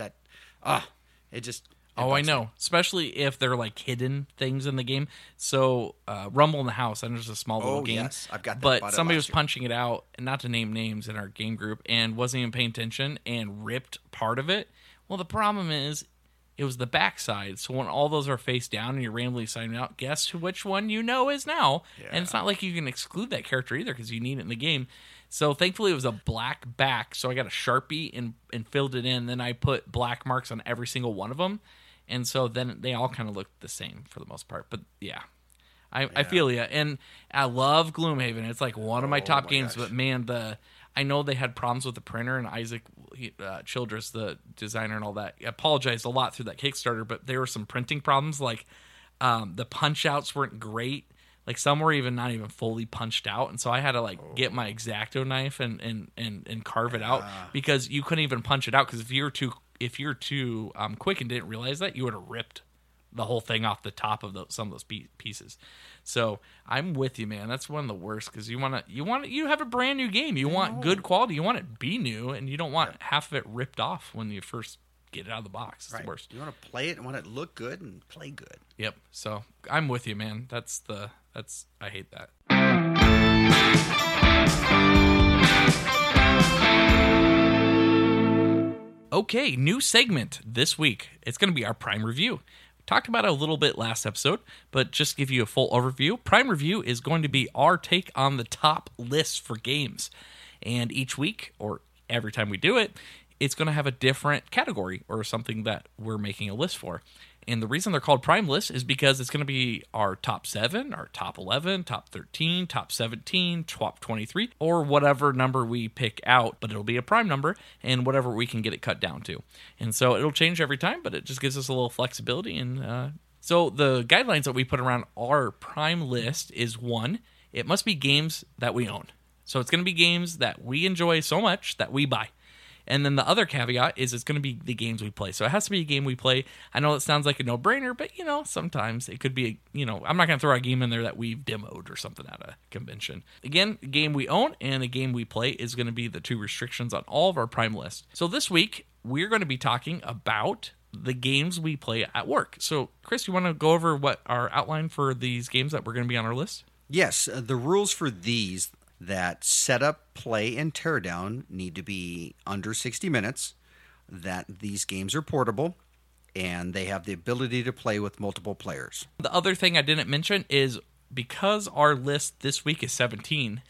it just. I know. Especially if they're like hidden things in the game. So, Rumble in the House, and there's a small little game. Yes, I've got that. But somebody was punching it out, and not to name names in our game group, and wasn't even paying attention and ripped part of it. Well, the problem is, it was the backside. So when all those are face down and you're randomly signing out, guess which one you know is now. Yeah. And it's not like you can exclude that character either because you need it in the game. So thankfully it was a black back. So I got a Sharpie and filled it in. Then I put black marks on every single one of them. And so then they all kind of looked the same for the most part. But yeah, I feel you. And I love Gloomhaven. It's like one of my top games. Gosh. But man, I know they had problems with the printer, and Isaac Childress, the designer and all that, apologized a lot through that Kickstarter. But there were some printing problems. Like the punch outs weren't great. Like some were even not even fully punched out. And so I had to get my X-Acto knife and carve it out because you couldn't even punch it out. Because if you're too quick and didn't realize that, you would have ripped the whole thing off the top of some of those pieces. So I'm with you, man. That's one of the worst because you have a brand new game. You want good quality. You want it to be new, and you don't want half of it ripped off when you first get it out of the box. It's the worst. You want to play it and want it to look good and play good. Yep. So I'm with you, man. I hate that. Okay, new segment this week. It's going to be our Prime Review. We talked about it a little bit last episode, but just to give you a full overview, Prime Review is going to be our take on the top lists for games. And each week, or every time we do it, it's going to have a different category or something that we're making a list for. And the reason they're called Prime Lists is because it's going to be our top 7, our top 11, top 13, top 17, top 23, or whatever number we pick out, but it'll be a prime number and whatever we can get it cut down to. And so it'll change every time, but it just gives us a little flexibility. And so the guidelines that we put around our Prime List is 1, it must be games that we own. So it's going to be games that we enjoy so much that we buy. And then the other caveat is it's going to be the games we play. So it has to be a game we play. I know it sounds like a no-brainer, but, sometimes it could be, I'm not going to throw a game in there that we've demoed or something at a convention. Again, a game we own and a game we play is going to be the 2 restrictions on all of our Prime lists. So this week, we're going to be talking about the games we play at work. So, Chris, you want to go over what our outline for these games that we're going to be on our list? Yes, the rules for these that set up, play, and tear down need to be under 60 minutes, that these games are portable, and they have the ability to play with multiple players. The other thing I didn't mention is because our list this week is 17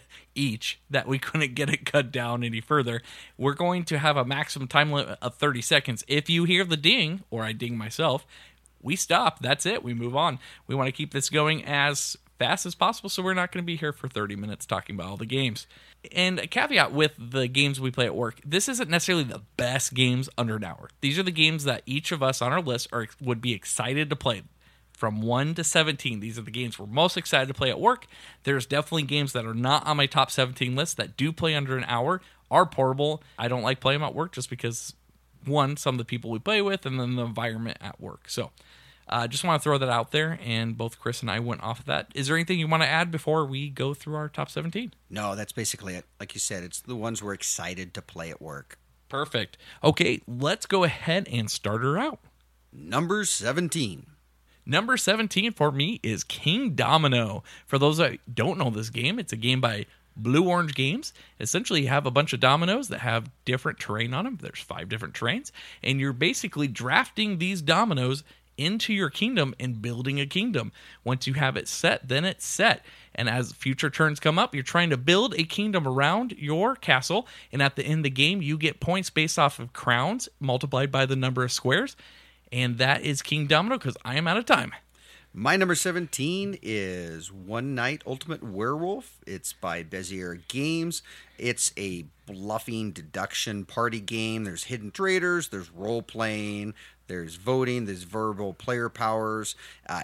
each, that we couldn't get it cut down any further, we're going to have a maximum time limit of 30 seconds. If you hear the ding, or I ding myself, we stop. That's it. We move on. We want to keep this going as fast as possible, so we're not going to be here for 30 minutes talking about all the games. And a caveat with the games we play at work, this isn't necessarily the best games under an hour. These are the games that each of us on our list would be excited to play. From 1 to 17, these are the games we're most excited to play at work. There's definitely games that are not on my top 17 list that do play under an hour, are portable. I don't like playing them at work just because, one, some of the people we play with, and then the environment at work. So just want to throw that out there, and both Chris and I went off of that. Is there anything you want to add before we go through our top 17? No, that's basically it. Like you said, it's the ones we're excited to play at work. Perfect. Okay, let's go ahead and start her out. Number 17. Number 17 for me is King Domino. For those that don't know this game, it's a game by Blue Orange Games. Essentially, you have a bunch of dominoes that have different terrain on them. There's 5 different terrains, and you're basically drafting these dominoes into your kingdom and building a kingdom. Once you have it set, then it's set. And as future turns come up, you're trying to build a kingdom around your castle, and at the end of the game, you get points based off of crowns multiplied by the number of squares. And that is King Domino, because I am out of time. My number 17 is One Night Ultimate Werewolf. It's by Bezier Games. It's a bluffing deduction party game. There's hidden traders, there's role-playing, there's voting, there's verbal player powers.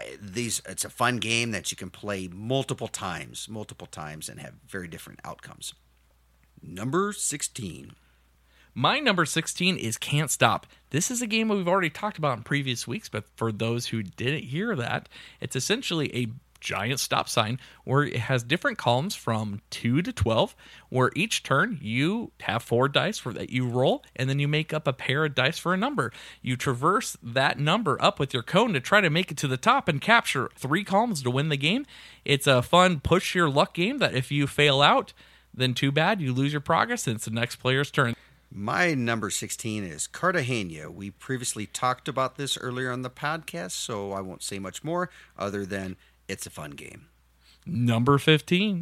It's a fun game that you can play multiple times, and have very different outcomes. Number 16. My number 16 is Can't Stop. This is a game we've already talked about in previous weeks, but for those who didn't hear that, it's essentially a giant stop sign where it has different columns from 2 to 12, where each turn you have 4 dice that you roll, and then you make up a pair of dice for a number. You traverse that number up with your cone to try to make it to the top and capture 3 columns to win the game. It's a fun push your luck game that if you fail out, then too bad, you lose your progress and it's the next player's turn. My number 16 is Cartagena. We previously talked about this earlier on the podcast, so I won't say much more other than it's a fun game. Number 15.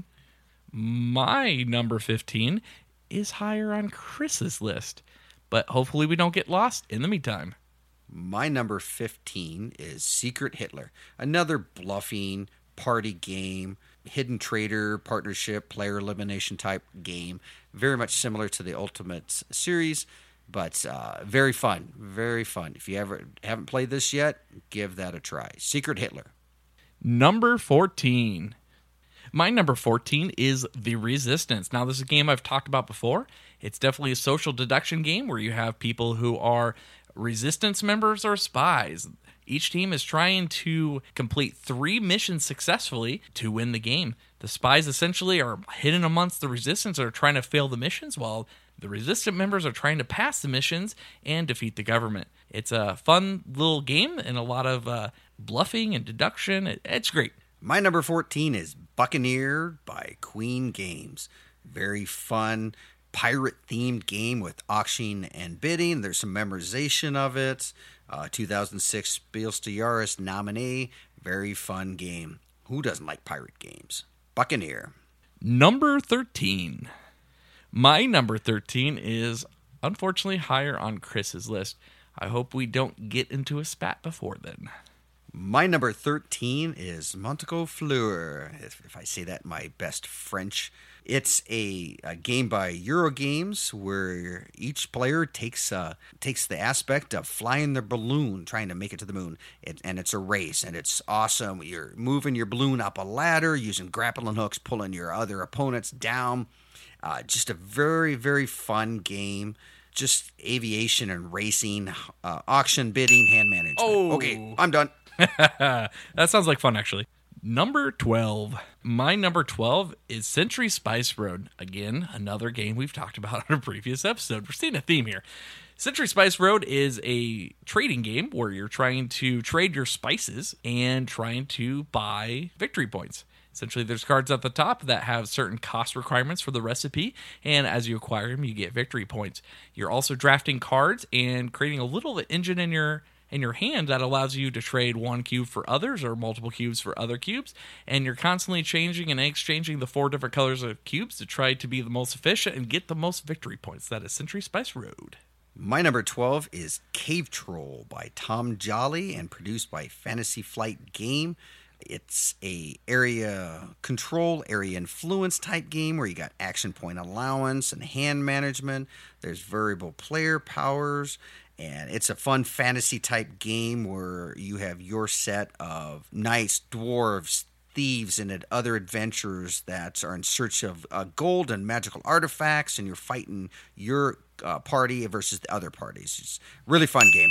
My number 15 is higher on Chris's list, but hopefully we don't get lost in the meantime. My number 15 is Secret Hitler, another bluffing party game, hidden trader, partnership, player elimination type game. Very much similar to the Ultimate series, but very fun. Very fun. If you haven't played this yet, give that a try. Secret Hitler. Number 14. My number 14 is The Resistance. Now, this is a game I've talked about before. It's definitely a social deduction game where you have people who are resistance members or spies. Each team is trying to complete 3 missions successfully to win the game. The spies essentially are hidden amongst the resistance or are trying to fail the missions, while the resistant members are trying to pass the missions and defeat the government. It's a fun little game and a lot of bluffing and deduction. It's great. My number 14 is Buccaneer by Queen Games. Very fun pirate-themed game with auction and bidding. There's some memorization of it. 2006 Spiel des Jahres nominee. Very fun game. Who doesn't like pirate games? Buccaneer. Number 13. My number 13 is unfortunately higher on Chris's list. I hope we don't get into a spat before then. My number 13 is Monteco Fleur, if I say that in my best French. It's a game by Eurogames where each player takes the aspect of flying their balloon, trying to make it to the moon. And it's a race, and it's awesome. You're moving your balloon up a ladder, using grappling hooks, pulling your other opponents down. Just a very, very fun game. Just aviation and racing, auction bidding, hand management. Oh. Okay, I'm done. That sounds like fun, actually. Number 12. My number 12 is Century Spice Road. Again, another game we've talked about on a previous episode. We're seeing a theme here. Century Spice Road is a trading game where you're trying to trade your spices and trying to buy victory points. Essentially, there's cards at the top that have certain cost requirements for the recipe, and as you acquire them, you get victory points. You're also drafting cards and creating a little engine in your hand that allows you to trade one cube for others or multiple cubes for other cubes, and you're constantly changing and exchanging the 4 different colors of cubes to try to be the most efficient and get the most victory points. That is Century Spice Road. My number 12 is Cave Troll by Tom Jolly and produced by Fantasy Flight Game. It's a area control, area influence type game where you got action point allowance and hand management. There's variable player powers, and it's a fun fantasy type game where you have your set of knights, dwarves, thieves, and other adventurers that are in search of gold and magical artifacts, and you're fighting your party versus the other parties. It's a really fun game.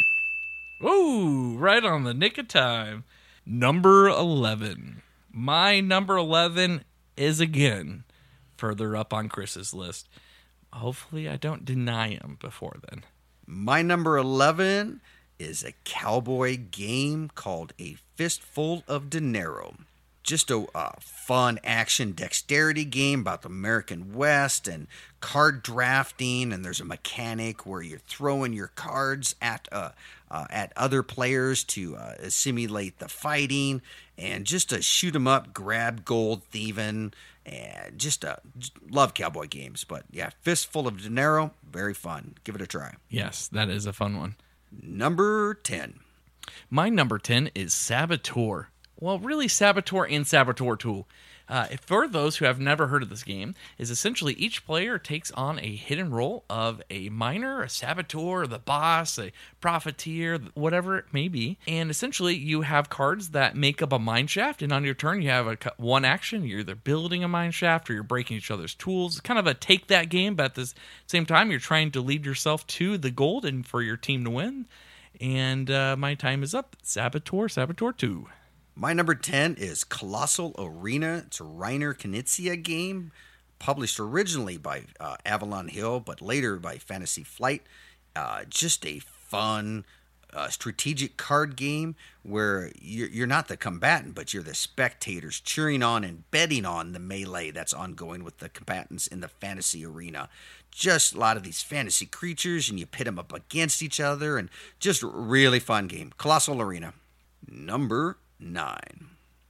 Ooh, right on the nick of time. Number 11. My number 11 is again further up on Chris's list. Hopefully I don't deny him before then. My number 11 is a cowboy game called A Fistful of Dinero. Just a fun action dexterity game about the American West and card drafting, and there's a mechanic where you're throwing your cards at other players to simulate the fighting, and just a shoot 'em up, grab gold, thieving, and just love cowboy games. But yeah, Fistful of Dinero, very fun. Give it a try. Yes, that is a fun one. Number 10. My number 10 is Saboteur. Well, really, Saboteur and Saboteur 2. For those who have never heard of this game, is essentially each player takes on a hidden role of a miner, a saboteur, the boss, a profiteer, whatever it may be. And essentially, you have cards that make up a mine shaft, and on your turn, you have one action. You're either building a mine shaft or you're breaking each other's tools. It's kind of a take that game, but at the same time, you're trying to lead yourself to the gold and for your team to win. And my time is up. Saboteur 2. My number 10 is Colossal Arena. It's a Reiner Knizia game, published originally by Avalon Hill, but later by Fantasy Flight. Just a fun strategic card game where you're not the combatant, but you're the spectators cheering on and betting on the melee that's ongoing with the combatants in the fantasy arena. Just a lot of these fantasy creatures, and you pit them up against each other, and just a really fun game. Colossal Arena. Number 9.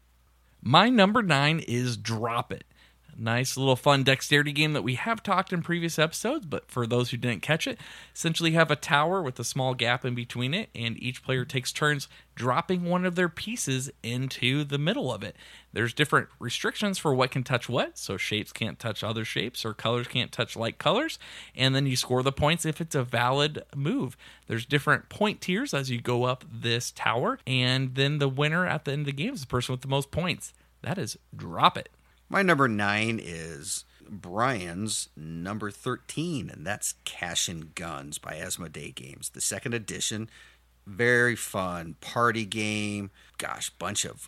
My number 9 is Drop It. A nice little fun dexterity game that we have talked in previous episodes, but for those who didn't catch it, essentially you have a tower with a small gap in between it, and each player takes turns dropping one of their pieces into the middle of it. There's different restrictions for what can touch what, so shapes can't touch other shapes or colors can't touch like colors, and then you score the points if it's a valid move. There's different point tiers as you go up this tower, and then the winner at the end of the game is the person with the most points. That is Drop It. My number 9 is Brian's number 13, and that's Cash and Guns by Asmodee Games, the second edition. Very fun party game. Gosh, bunch of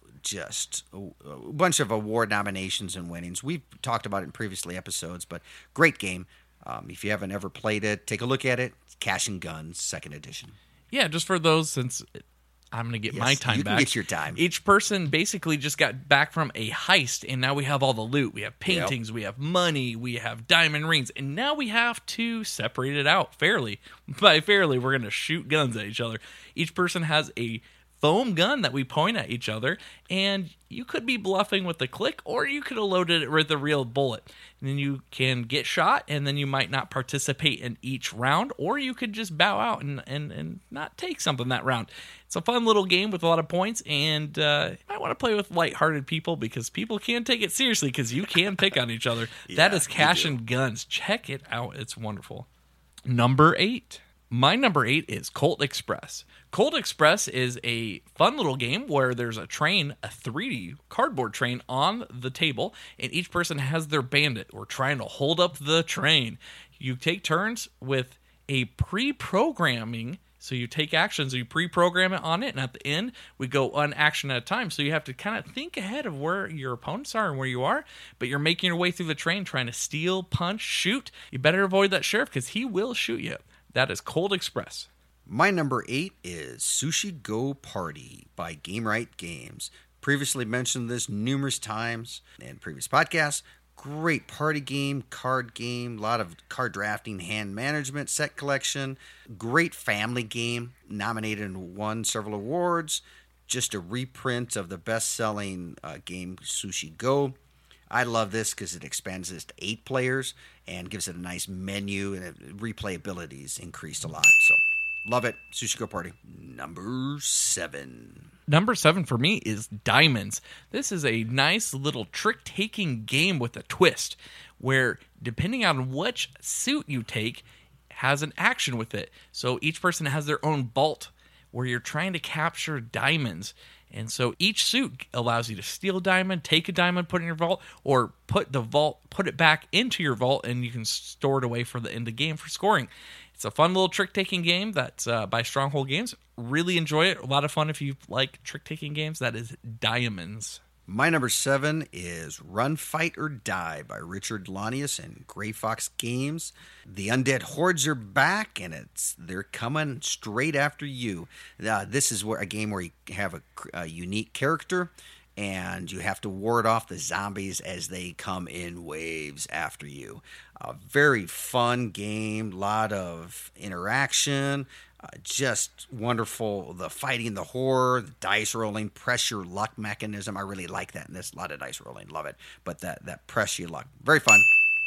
award nominations and winnings. We've talked about it in previously episodes, but great game. If you haven't ever played it, take a look at it. Cash and Guns, second edition. Yeah, just for those, since I'm going to get my time back. You can get your time. Each person basically just got back from a heist, and now we have all the loot. We have paintings, we have money, we have diamond rings, and now we have to separate it out fairly. By fairly, we're going to shoot guns at each other. Each person has a foam gun that we point at each other, and you could be bluffing with the click, or you could have loaded it with a real bullet. And then you can get shot, and then you might not participate in each round, or you could just bow out and not take something that round. It's a fun little game with a lot of points, and you might want to play with lighthearted people because people can take it seriously because you can pick on each other. That is Cash and Guns. Check it out. It's wonderful. Number 8. My number 8 is Colt Express. Colt Express is a fun little game where there's a train, a 3D cardboard train on the table, and each person has their bandit. We're trying to hold up the train. You take turns with a pre-programming, so you take actions, you pre-program it on it, and at the end, we go one action at a time. So you have to kind of think ahead of where your opponents are and where you are, but you're making your way through the train, trying to steal, punch, shoot. You better avoid that sheriff because he will shoot you. That is Colt Express. My number 8 is Sushi Go Party by Gamewright Games. Previously mentioned this numerous times in previous podcasts. Great party game, card game, a lot of card drafting, hand management, set collection. Great family game, nominated and won several awards. Just a reprint of the best-selling game Sushi Go. I love this because it expands this to 8 players and gives it a nice menu, and replayability is increased a lot. So, love it. Sushi Go Party. Number 7. Number 7 for me is Diamonds. This is a nice little trick-taking game with a twist where, depending on which suit you take, has an action with it. So each person has their own vault where you're trying to capture diamonds. And so each suit allows you to steal a diamond, take a diamond, put it in your vault, or put it back into your vault, and you can store it away for the end of the game for scoring. It's a fun little trick-taking game that's by Stronghold Games. Really enjoy it. A lot of fun if you like trick-taking games. That is Diamonds. My number 7 is Run, Fight, or Die by Richard Lanius and Gray Fox Games. The undead hordes are back, and they're coming straight after you. This is a game where you have a unique character, and you have to ward off the zombies as they come in waves after you. A very fun game, lot of interaction. Just wonderful. The fighting, the horror, the dice rolling, pressure luck mechanism. I really like that. And there's a lot of dice rolling. Love it. But that pressure luck. Very fun.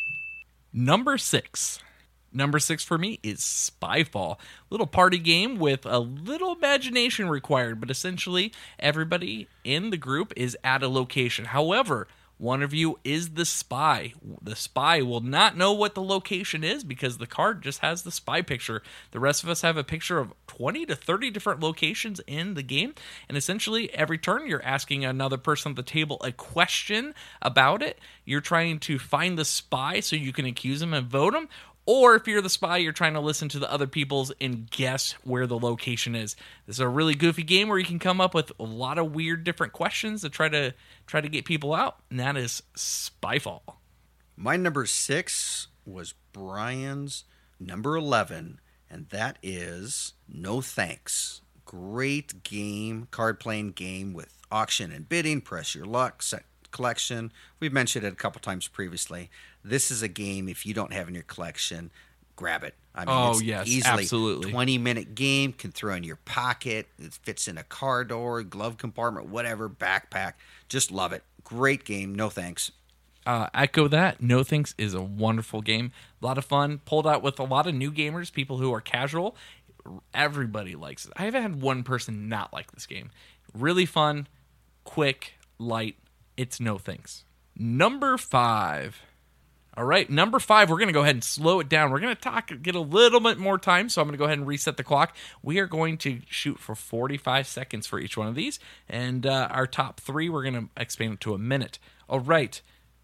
Number 6. Number 6 for me is Spyfall. Little party game with a little imagination required. But essentially, everybody in the group is at a location. However, one of you is the spy. The spy will not know what the location is because the card just has the spy picture. The rest of us have a picture of 20 to 30 different locations in the game. And essentially, every turn, you're asking another person at the table a question about it. You're trying to find the spy so you can accuse him and vote him. Or if you're the spy, you're trying to listen to the other people's and guess where the location is. This is a really goofy game where you can come up with a lot of weird different questions to try to get people out, and that is Spyfall. My number 6 was Brian's number 11, and that is No Thanks. Great game, card-playing game with auction and bidding, press your luck, set collection. We've mentioned it a couple times previously. This is a game, if you don't have in your collection, grab it. I mean, it's yes, easily absolutely. 20-minute game, can throw in your pocket. It fits in a car door, glove compartment, whatever, backpack. Just love it. Great game. No thanks. Echo that. No Thanks is a wonderful game. A lot of fun. Pulled out with a lot of new gamers, people who are casual. Everybody likes it. I haven't had one person not like this game. Really fun, quick, light. It's No Thanks. Number 5. All right, number 5, we're going to go ahead and slow it down. We're going to get a little bit more time, so I'm going to go ahead and reset the clock. We are going to shoot for 45 seconds for each one of these, and our top 3, we're going to expand it to a minute. All right,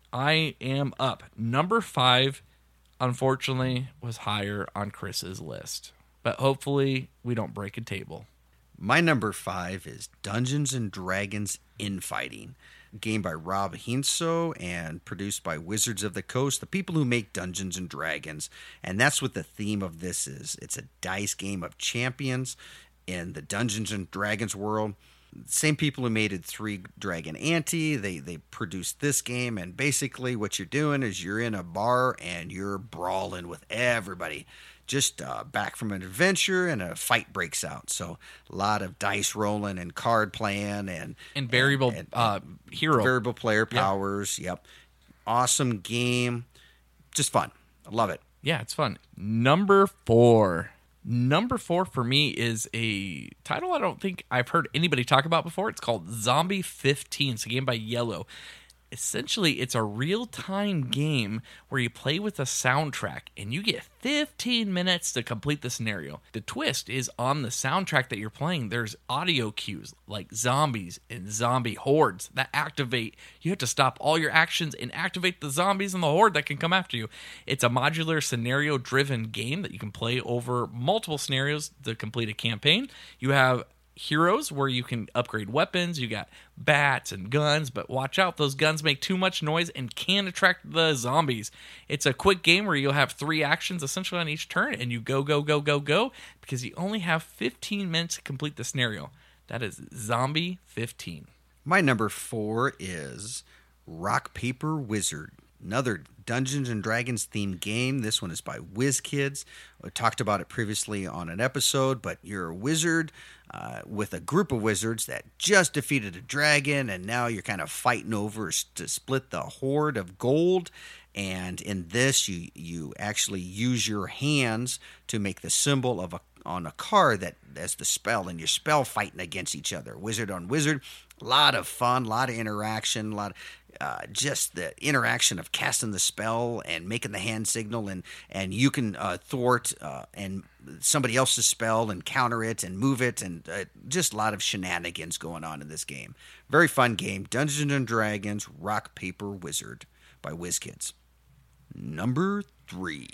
I am up. Number 5, unfortunately, was higher on Chris's list, but hopefully we don't break a table. My number 5 is Dungeons & Dragons Infighting. Game by Rob Hinso and produced by Wizards of the Coast, the people who make Dungeons & Dragons. And that's what the theme of this is. It's a dice game of champions in the Dungeons & Dragons world. same people who made it 3 Dragon Ante, they produced this game, and basically what you're doing is you're in a bar and you're brawling with everybody. Just back from an adventure, and a fight breaks out. So a lot of dice rolling and card playing and variable hero variable player powers. Yep. Awesome game. Just fun. I love it. Yeah, it's fun. Number 4. Number 4 for me is a title I don't think I've heard anybody talk about before. It's called Zombie 15. It's a game by Yellow. Essentially, it's a real-time game where you play with a soundtrack, and you get 15 minutes to complete the scenario. The twist is on the soundtrack that you're playing, there's audio cues like zombies and zombie hordes that activate. You have to stop all your actions and activate the zombies and the horde that can come after you. It's a modular scenario-driven game that you can play over multiple scenarios to complete a campaign. You have heroes where you can upgrade weapons. You got bats and guns, but watch out, those guns make too much noise and can attract the zombies. It's a quick game where you'll have 3 actions essentially on each turn, and you go because you only have 15 minutes to complete the scenario. That is Zombie 15. My number 4 is Rock Paper Wizard. Another Dungeons and Dragons themed game. This one is by WizKids. We talked about it previously on an episode, but you're a wizard with a group of wizards that just defeated a dragon, and now you're kind of fighting over to split the hoard of gold. And in this, you actually use your hands to make the symbol on a card that as the spell, and you're spell fighting against each other, wizard on wizard. A lot of fun, a lot of interaction, a lot of just the interaction of casting the spell and making the hand signal, and you can thwart and somebody else's spell and counter it and move it, and just a lot of shenanigans going on in this game. Very fun game. Dungeons and Dragons Rock Paper Wizard by WizKids. Number 3.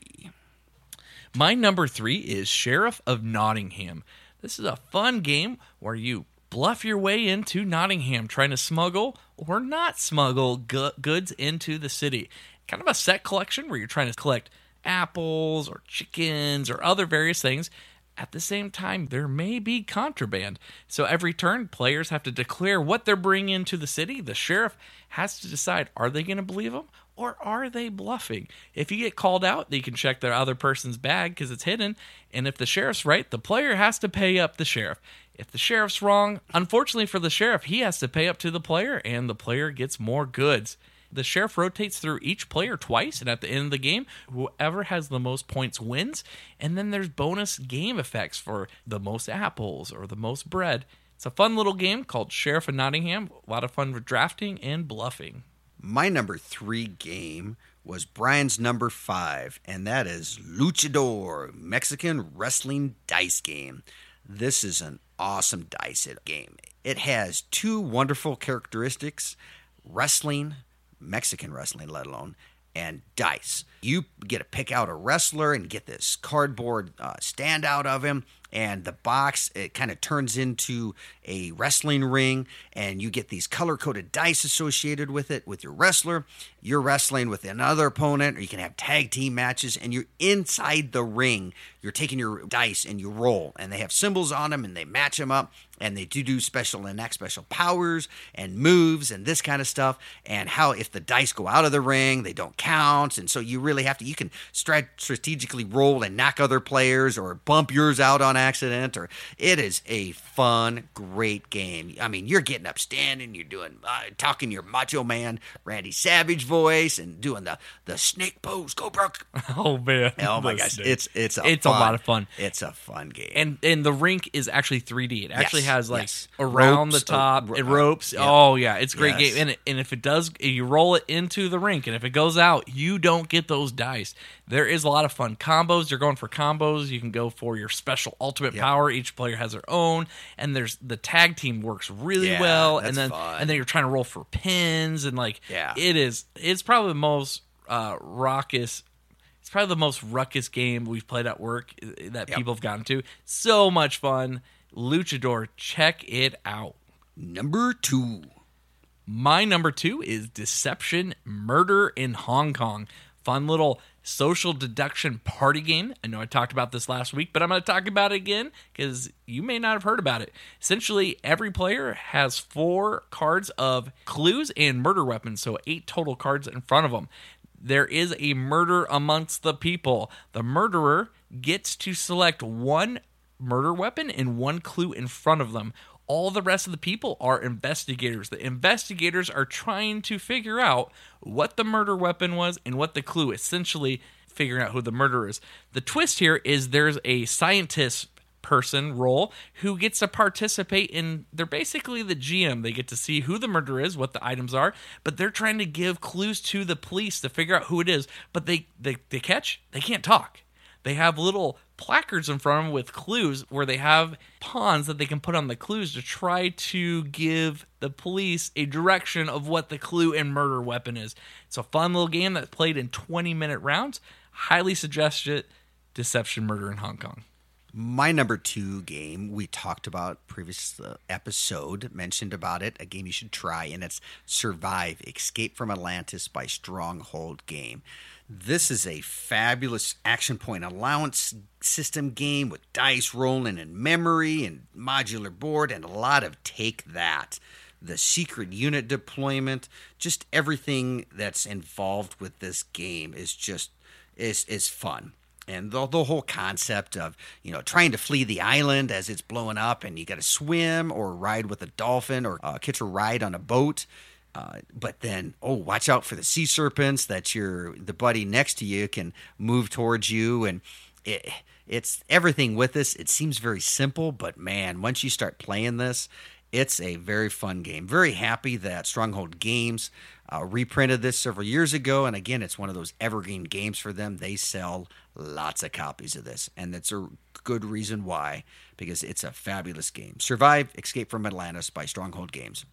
My number 3 is Sheriff of Nottingham. This is a fun game where you bluff your way into Nottingham, trying to smuggle or not smuggle goods into the city. Kind of a set collection where you're trying to collect apples or chickens or other various things. At the same time, there may be contraband. So every turn, players have to declare what they're bringing into the city. The sheriff has to decide, are they going to believe them or are they bluffing? If you get called out, you can check the other person's bag because it's hidden. And if the sheriff's right, the player has to pay up the sheriff. If the sheriff's wrong, unfortunately for the sheriff, he has to pay up to the player, and the player gets more goods. The sheriff rotates through each player twice, and at the end of the game, whoever has the most points wins. And then there's bonus game effects for the most apples or the most bread. It's a fun little game called Sheriff of Nottingham. A lot of fun with drafting and bluffing. My number 3 game was Brian's number 5, and that is Luchador, Mexican wrestling dice game. This is an awesome dice game. It has 2 wonderful characteristics: wrestling, Mexican wrestling let alone, and dice. You get to pick out a wrestler and get this cardboard standout of him, and the box, it kind of turns into a wrestling ring, and you get these color-coded dice associated with it with your wrestler. You're wrestling with another opponent, or you can have tag team matches, and you're inside the ring. You're taking your dice and you roll, and they have symbols on them, and they match them up, and they do special and enact special powers and moves and this kind of stuff, and how if the dice go out of the ring, they don't count, and so you really have to, you can strategically roll and knock other players or bump yours out on accident, or it is a fun, great game. I mean, you're getting up standing, you're doing, talking your Macho Man, Randy Savage voice, and doing the snake pose, go Brooke. Oh, man. Oh, my gosh. It's a lot of fun. It's a fun game. And the rink is actually 3D. It actually has like yes. around ropes, the top, ropes. Yeah. Oh yeah, it's a great Yes. game. And if it does, you roll it into the rink, and if it goes out, you don't get those dice. There is a lot of fun combos. You're going for combos. You can go for your special ultimate power. Each player has their own, and there's the tag team works really well. That's and fun. then you're trying to roll for pins, and it's probably the most raucous. It's probably the most ruckus game we've played at work that people have gotten to. So much fun. Luchador, check it out. Number 2. My number 2 is Deception Murder in Hong Kong. Fun little social deduction party game. I know I talked about this last week, but I'm going to talk about it again because you may not have heard about it. Essentially, every player has 4 cards of clues and murder weapons, so 8 total cards in front of them. There is a murder amongst the people. The murderer gets to select 1 murder weapon and 1 clue in front of them. All the rest of the people are investigators. The investigators are trying to figure out what the murder weapon was and what the clue, essentially figuring out who the murderer is. The twist here is there's a scientist person role who gets to participate in, they're basically the GM. They get to see who the murderer is, what the items are, but they're trying to give clues to the police to figure out who it is. But they can't talk. They have little placards in front of them with clues where they have pawns that they can put on the clues to try to give the police a direction of what the clue and murder weapon is. It's a fun little game that's played in 20-minute rounds. Highly suggest it. Deception Murder in Hong Kong. My number 2 game we talked about previous episode, mentioned about it, a game you should try, and it's Survive, Escape from Atlantis by Stronghold Game. This is a fabulous action point allowance system game with dice rolling and memory and modular board and a lot of take that. The secret unit deployment, just everything that's involved with this game is just is fun. And the whole concept of, trying to flee the island as it's blowing up and you got to swim or ride with a dolphin or catch a ride on a boat. But then, watch out for the sea serpents that the buddy next to you can move towards you. And it's everything with this. It seems very simple, but man, once you start playing this, it's a very fun game. Very happy that Stronghold Games reprinted this several years ago. And again, it's one of those evergreen games for them. They sell lots of copies of this. And that's a good reason why, because it's a fabulous game. Survive, Escape from Atlantis by Stronghold Games.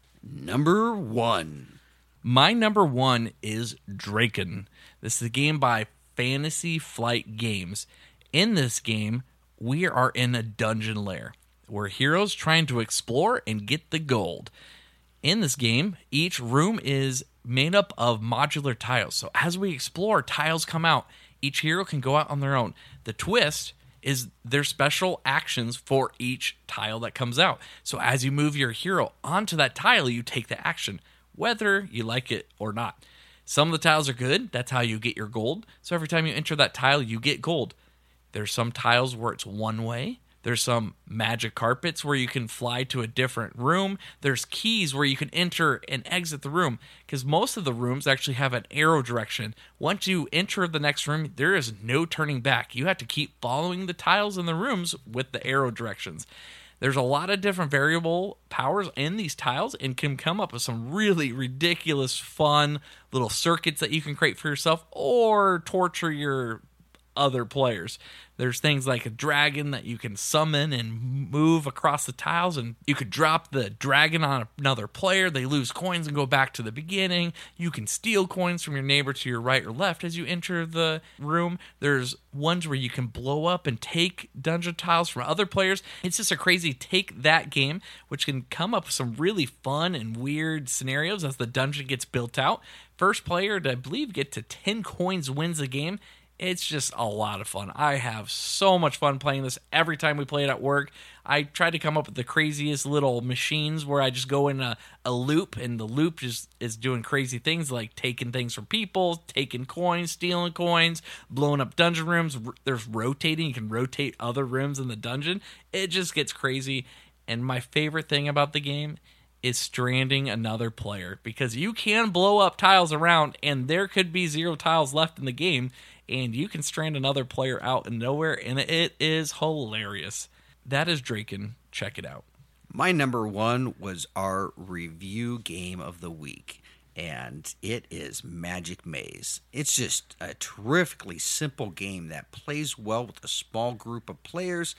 Number 1. My number 1 is Draken. This is a game by Fantasy Flight Games. In this game, we are in a dungeon lair. We're heroes trying to explore and get the gold. In this game, each room is made up of modular tiles. So as we explore, tiles come out. Each hero can go out on their own. The twist is there's special actions for each tile that comes out. So as you move your hero onto that tile, you take the action, whether you like it or not. Some of the tiles are good. That's how you get your gold. So every time you enter that tile, you get gold. There's some tiles where it's one way. There's some magic carpets where you can fly to a different room. There's keys where you can enter and exit the room, because most of the rooms actually have an arrow direction. Once you enter the next room, there is no turning back. You have to keep following the tiles in the rooms with the arrow directions. There's a lot of different variable powers in these tiles and can come up with some really ridiculous, fun little circuits that you can create for yourself or torture your other players. There's things like a dragon that you can summon and move across the tiles, and you could drop the dragon on another player. They lose coins and go back to the beginning. You can steal coins from your neighbor to your right or left as you enter the room. There's ones where you can blow up and take dungeon tiles from other players. It's just a crazy take that game, which can come up with some really fun and weird scenarios as the dungeon gets built out. First player to, I believe, get to 10 coins wins the game. It's just a lot of fun. I have so much fun playing this every time we play it at work. I try to come up with the craziest little machines where I just go in a loop, and the loop just is doing crazy things like taking things from people, taking coins, stealing coins, blowing up dungeon rooms. There's rotating. You can rotate other rooms in the dungeon. It just gets crazy. And my favorite thing about the game is stranding another player, because you can blow up tiles around and there could be 0 tiles left in the game, and you can strand another player out in nowhere, and it is hilarious. That is Draken. Check it out. My number 1 was our review game of the week, and it is Magic Maze. It's just a terrifically simple game that plays well with a small group of players.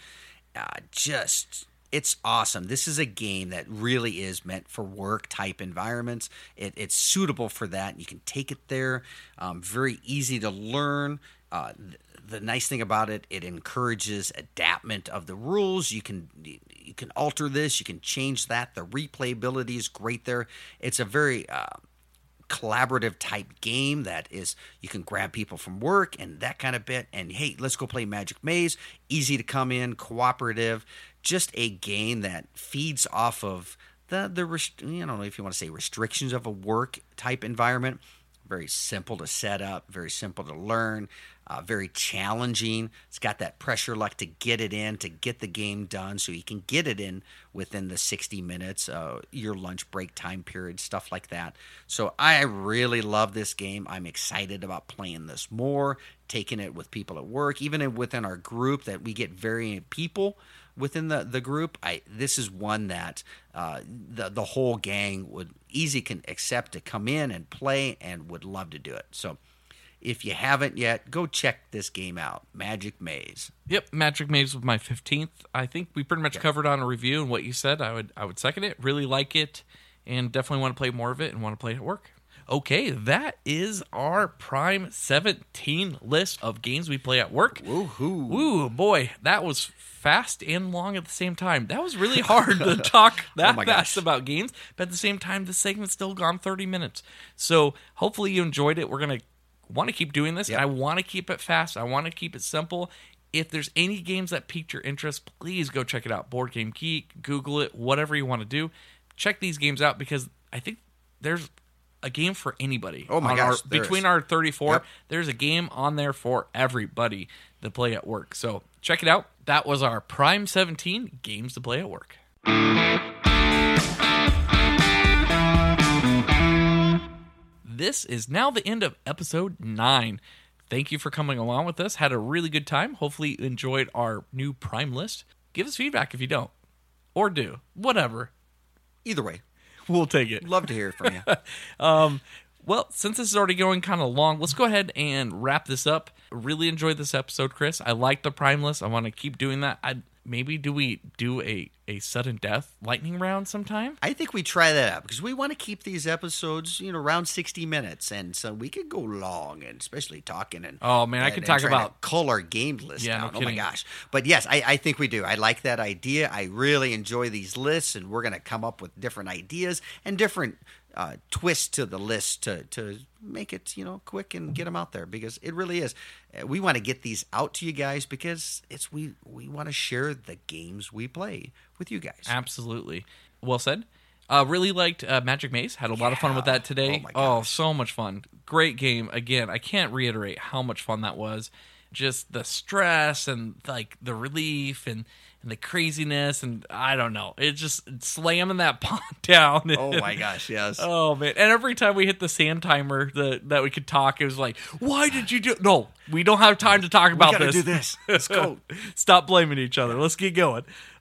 It's awesome. This is a game that really is meant for work-type environments. It's suitable for that. You can take it there. Very easy to learn. The nice thing about it, it encourages adaptment of the rules. You can alter this. You can change that. The replayability is great there. It's a very collaborative type game that is, you can grab people from work and that kind of bit. And hey, let's go play Magic Maze. Easy to come in, cooperative. Just a game that feeds off of I don't know if you want to say restrictions of a work type environment. Very simple to set up, very simple to learn, very challenging. It's got that pressure luck to get it in, to get the game done, so you can get it in within the 60 minutes, your lunch break time period, stuff like that. So I really love this game. I'm excited about playing this more, taking it with people at work, even within our group that we get varying people within the group. This is one that the whole gang would can accept to come in and play and would love to do it. So if you haven't yet, go check this game out, Magic Maze. Yep, Magic Maze was my 15th. I think we pretty much covered on a review, and what you said, I would second it. Really like it, and definitely want to play more of it and want to play it at work. Okay, that is our Prime 17 list of games we play at work. Woohoo! Woo, boy, that was fast and long at the same time. That was really hard to talk that fast about games, but at the same time, the segment's still gone 30 minutes. So hopefully you enjoyed it. We're going to want to keep doing this. Yep. I want to keep it fast. I want to keep it simple. If there's any games that piqued your interest, please go check it out. Board Game Geek, Google it, whatever you want to do. Check these games out because I think there's a game for anybody. Oh my gosh. Between our 34, there's a game on there for everybody to play at work. So check it out. That was our Prime 17 games to play at work. This is now the end of episode 9. Thank you for coming along with us. Had a really good time. Hopefully you enjoyed our new Prime list. Give us feedback if you don't. Or do. Whatever. Either way. We'll take it. Love to hear from you. Well, since this is already going kind of long, let's go ahead and wrap this up. Really enjoyed this episode, Chris. I like the Prime list. I want to keep doing that. Maybe do we do a sudden death lightning round sometime? I think we try that out because we want to keep these episodes, around 60 minutes, and so we could go long, and especially talking and I could talk about cull our game list. Yeah, down. no Oh my gosh! But yes, I think we do. I like that idea. I really enjoy these lists, and we're going to come up with different ideas and different twist to the list to make it quick and get them out there, because it really is. We want to get these out to you guys because we want to share the games we play with you guys. Absolutely. Well said. Really liked Magic Maze. Had a lot of fun with that today. Oh my gosh. So much fun. Great game. Again, I can't reiterate how much fun that was. Just the stress and like the relief and the craziness, and I don't know. It just slamming that pawn down. Oh my gosh, yes. Oh man. And every time we hit the sand timer that we could talk, it was like, why did you do it? No, we don't have time to talk about this. We gotta do this. Let's go. Stop blaming each other. Let's get going.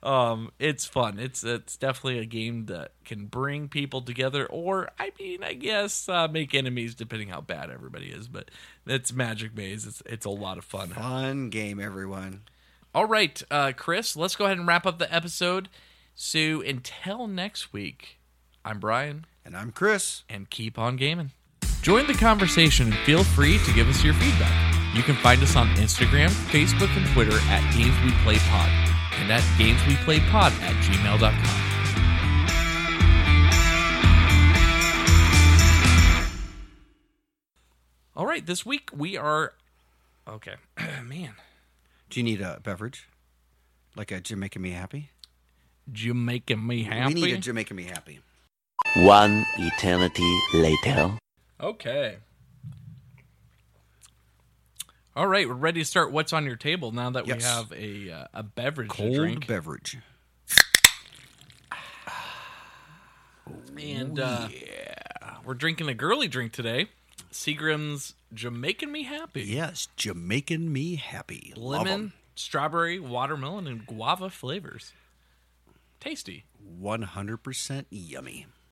It's fun. It's definitely a game that can bring people together, or I guess make enemies depending how bad everybody is. But it's Magic Maze. It's a lot of fun. Fun game, everyone. All right, Chris, let's go ahead and wrap up the episode. So until next week, I'm Brian. And I'm Chris. And keep on gaming. Join the conversation and feel free to give us your feedback. You can find us on Instagram, Facebook, and Twitter at GamesWePlayPod and at GamesWePlayPod@gmail.com. All right, this week we are... Okay, man. Do you need a beverage? Like a Jamaican Me Happy? Jamaican Me Happy? We need a Jamaican Me Happy. One eternity later. Okay. All right, we're ready to start What's on Your Table now that we have a beverage to drink. Cold beverage. And we're drinking a girly drink today. Seagram's Jamaican Me Happy. Yes, Jamaican Me Happy. Lemon, strawberry, watermelon, and guava flavors. Tasty. 100% yummy.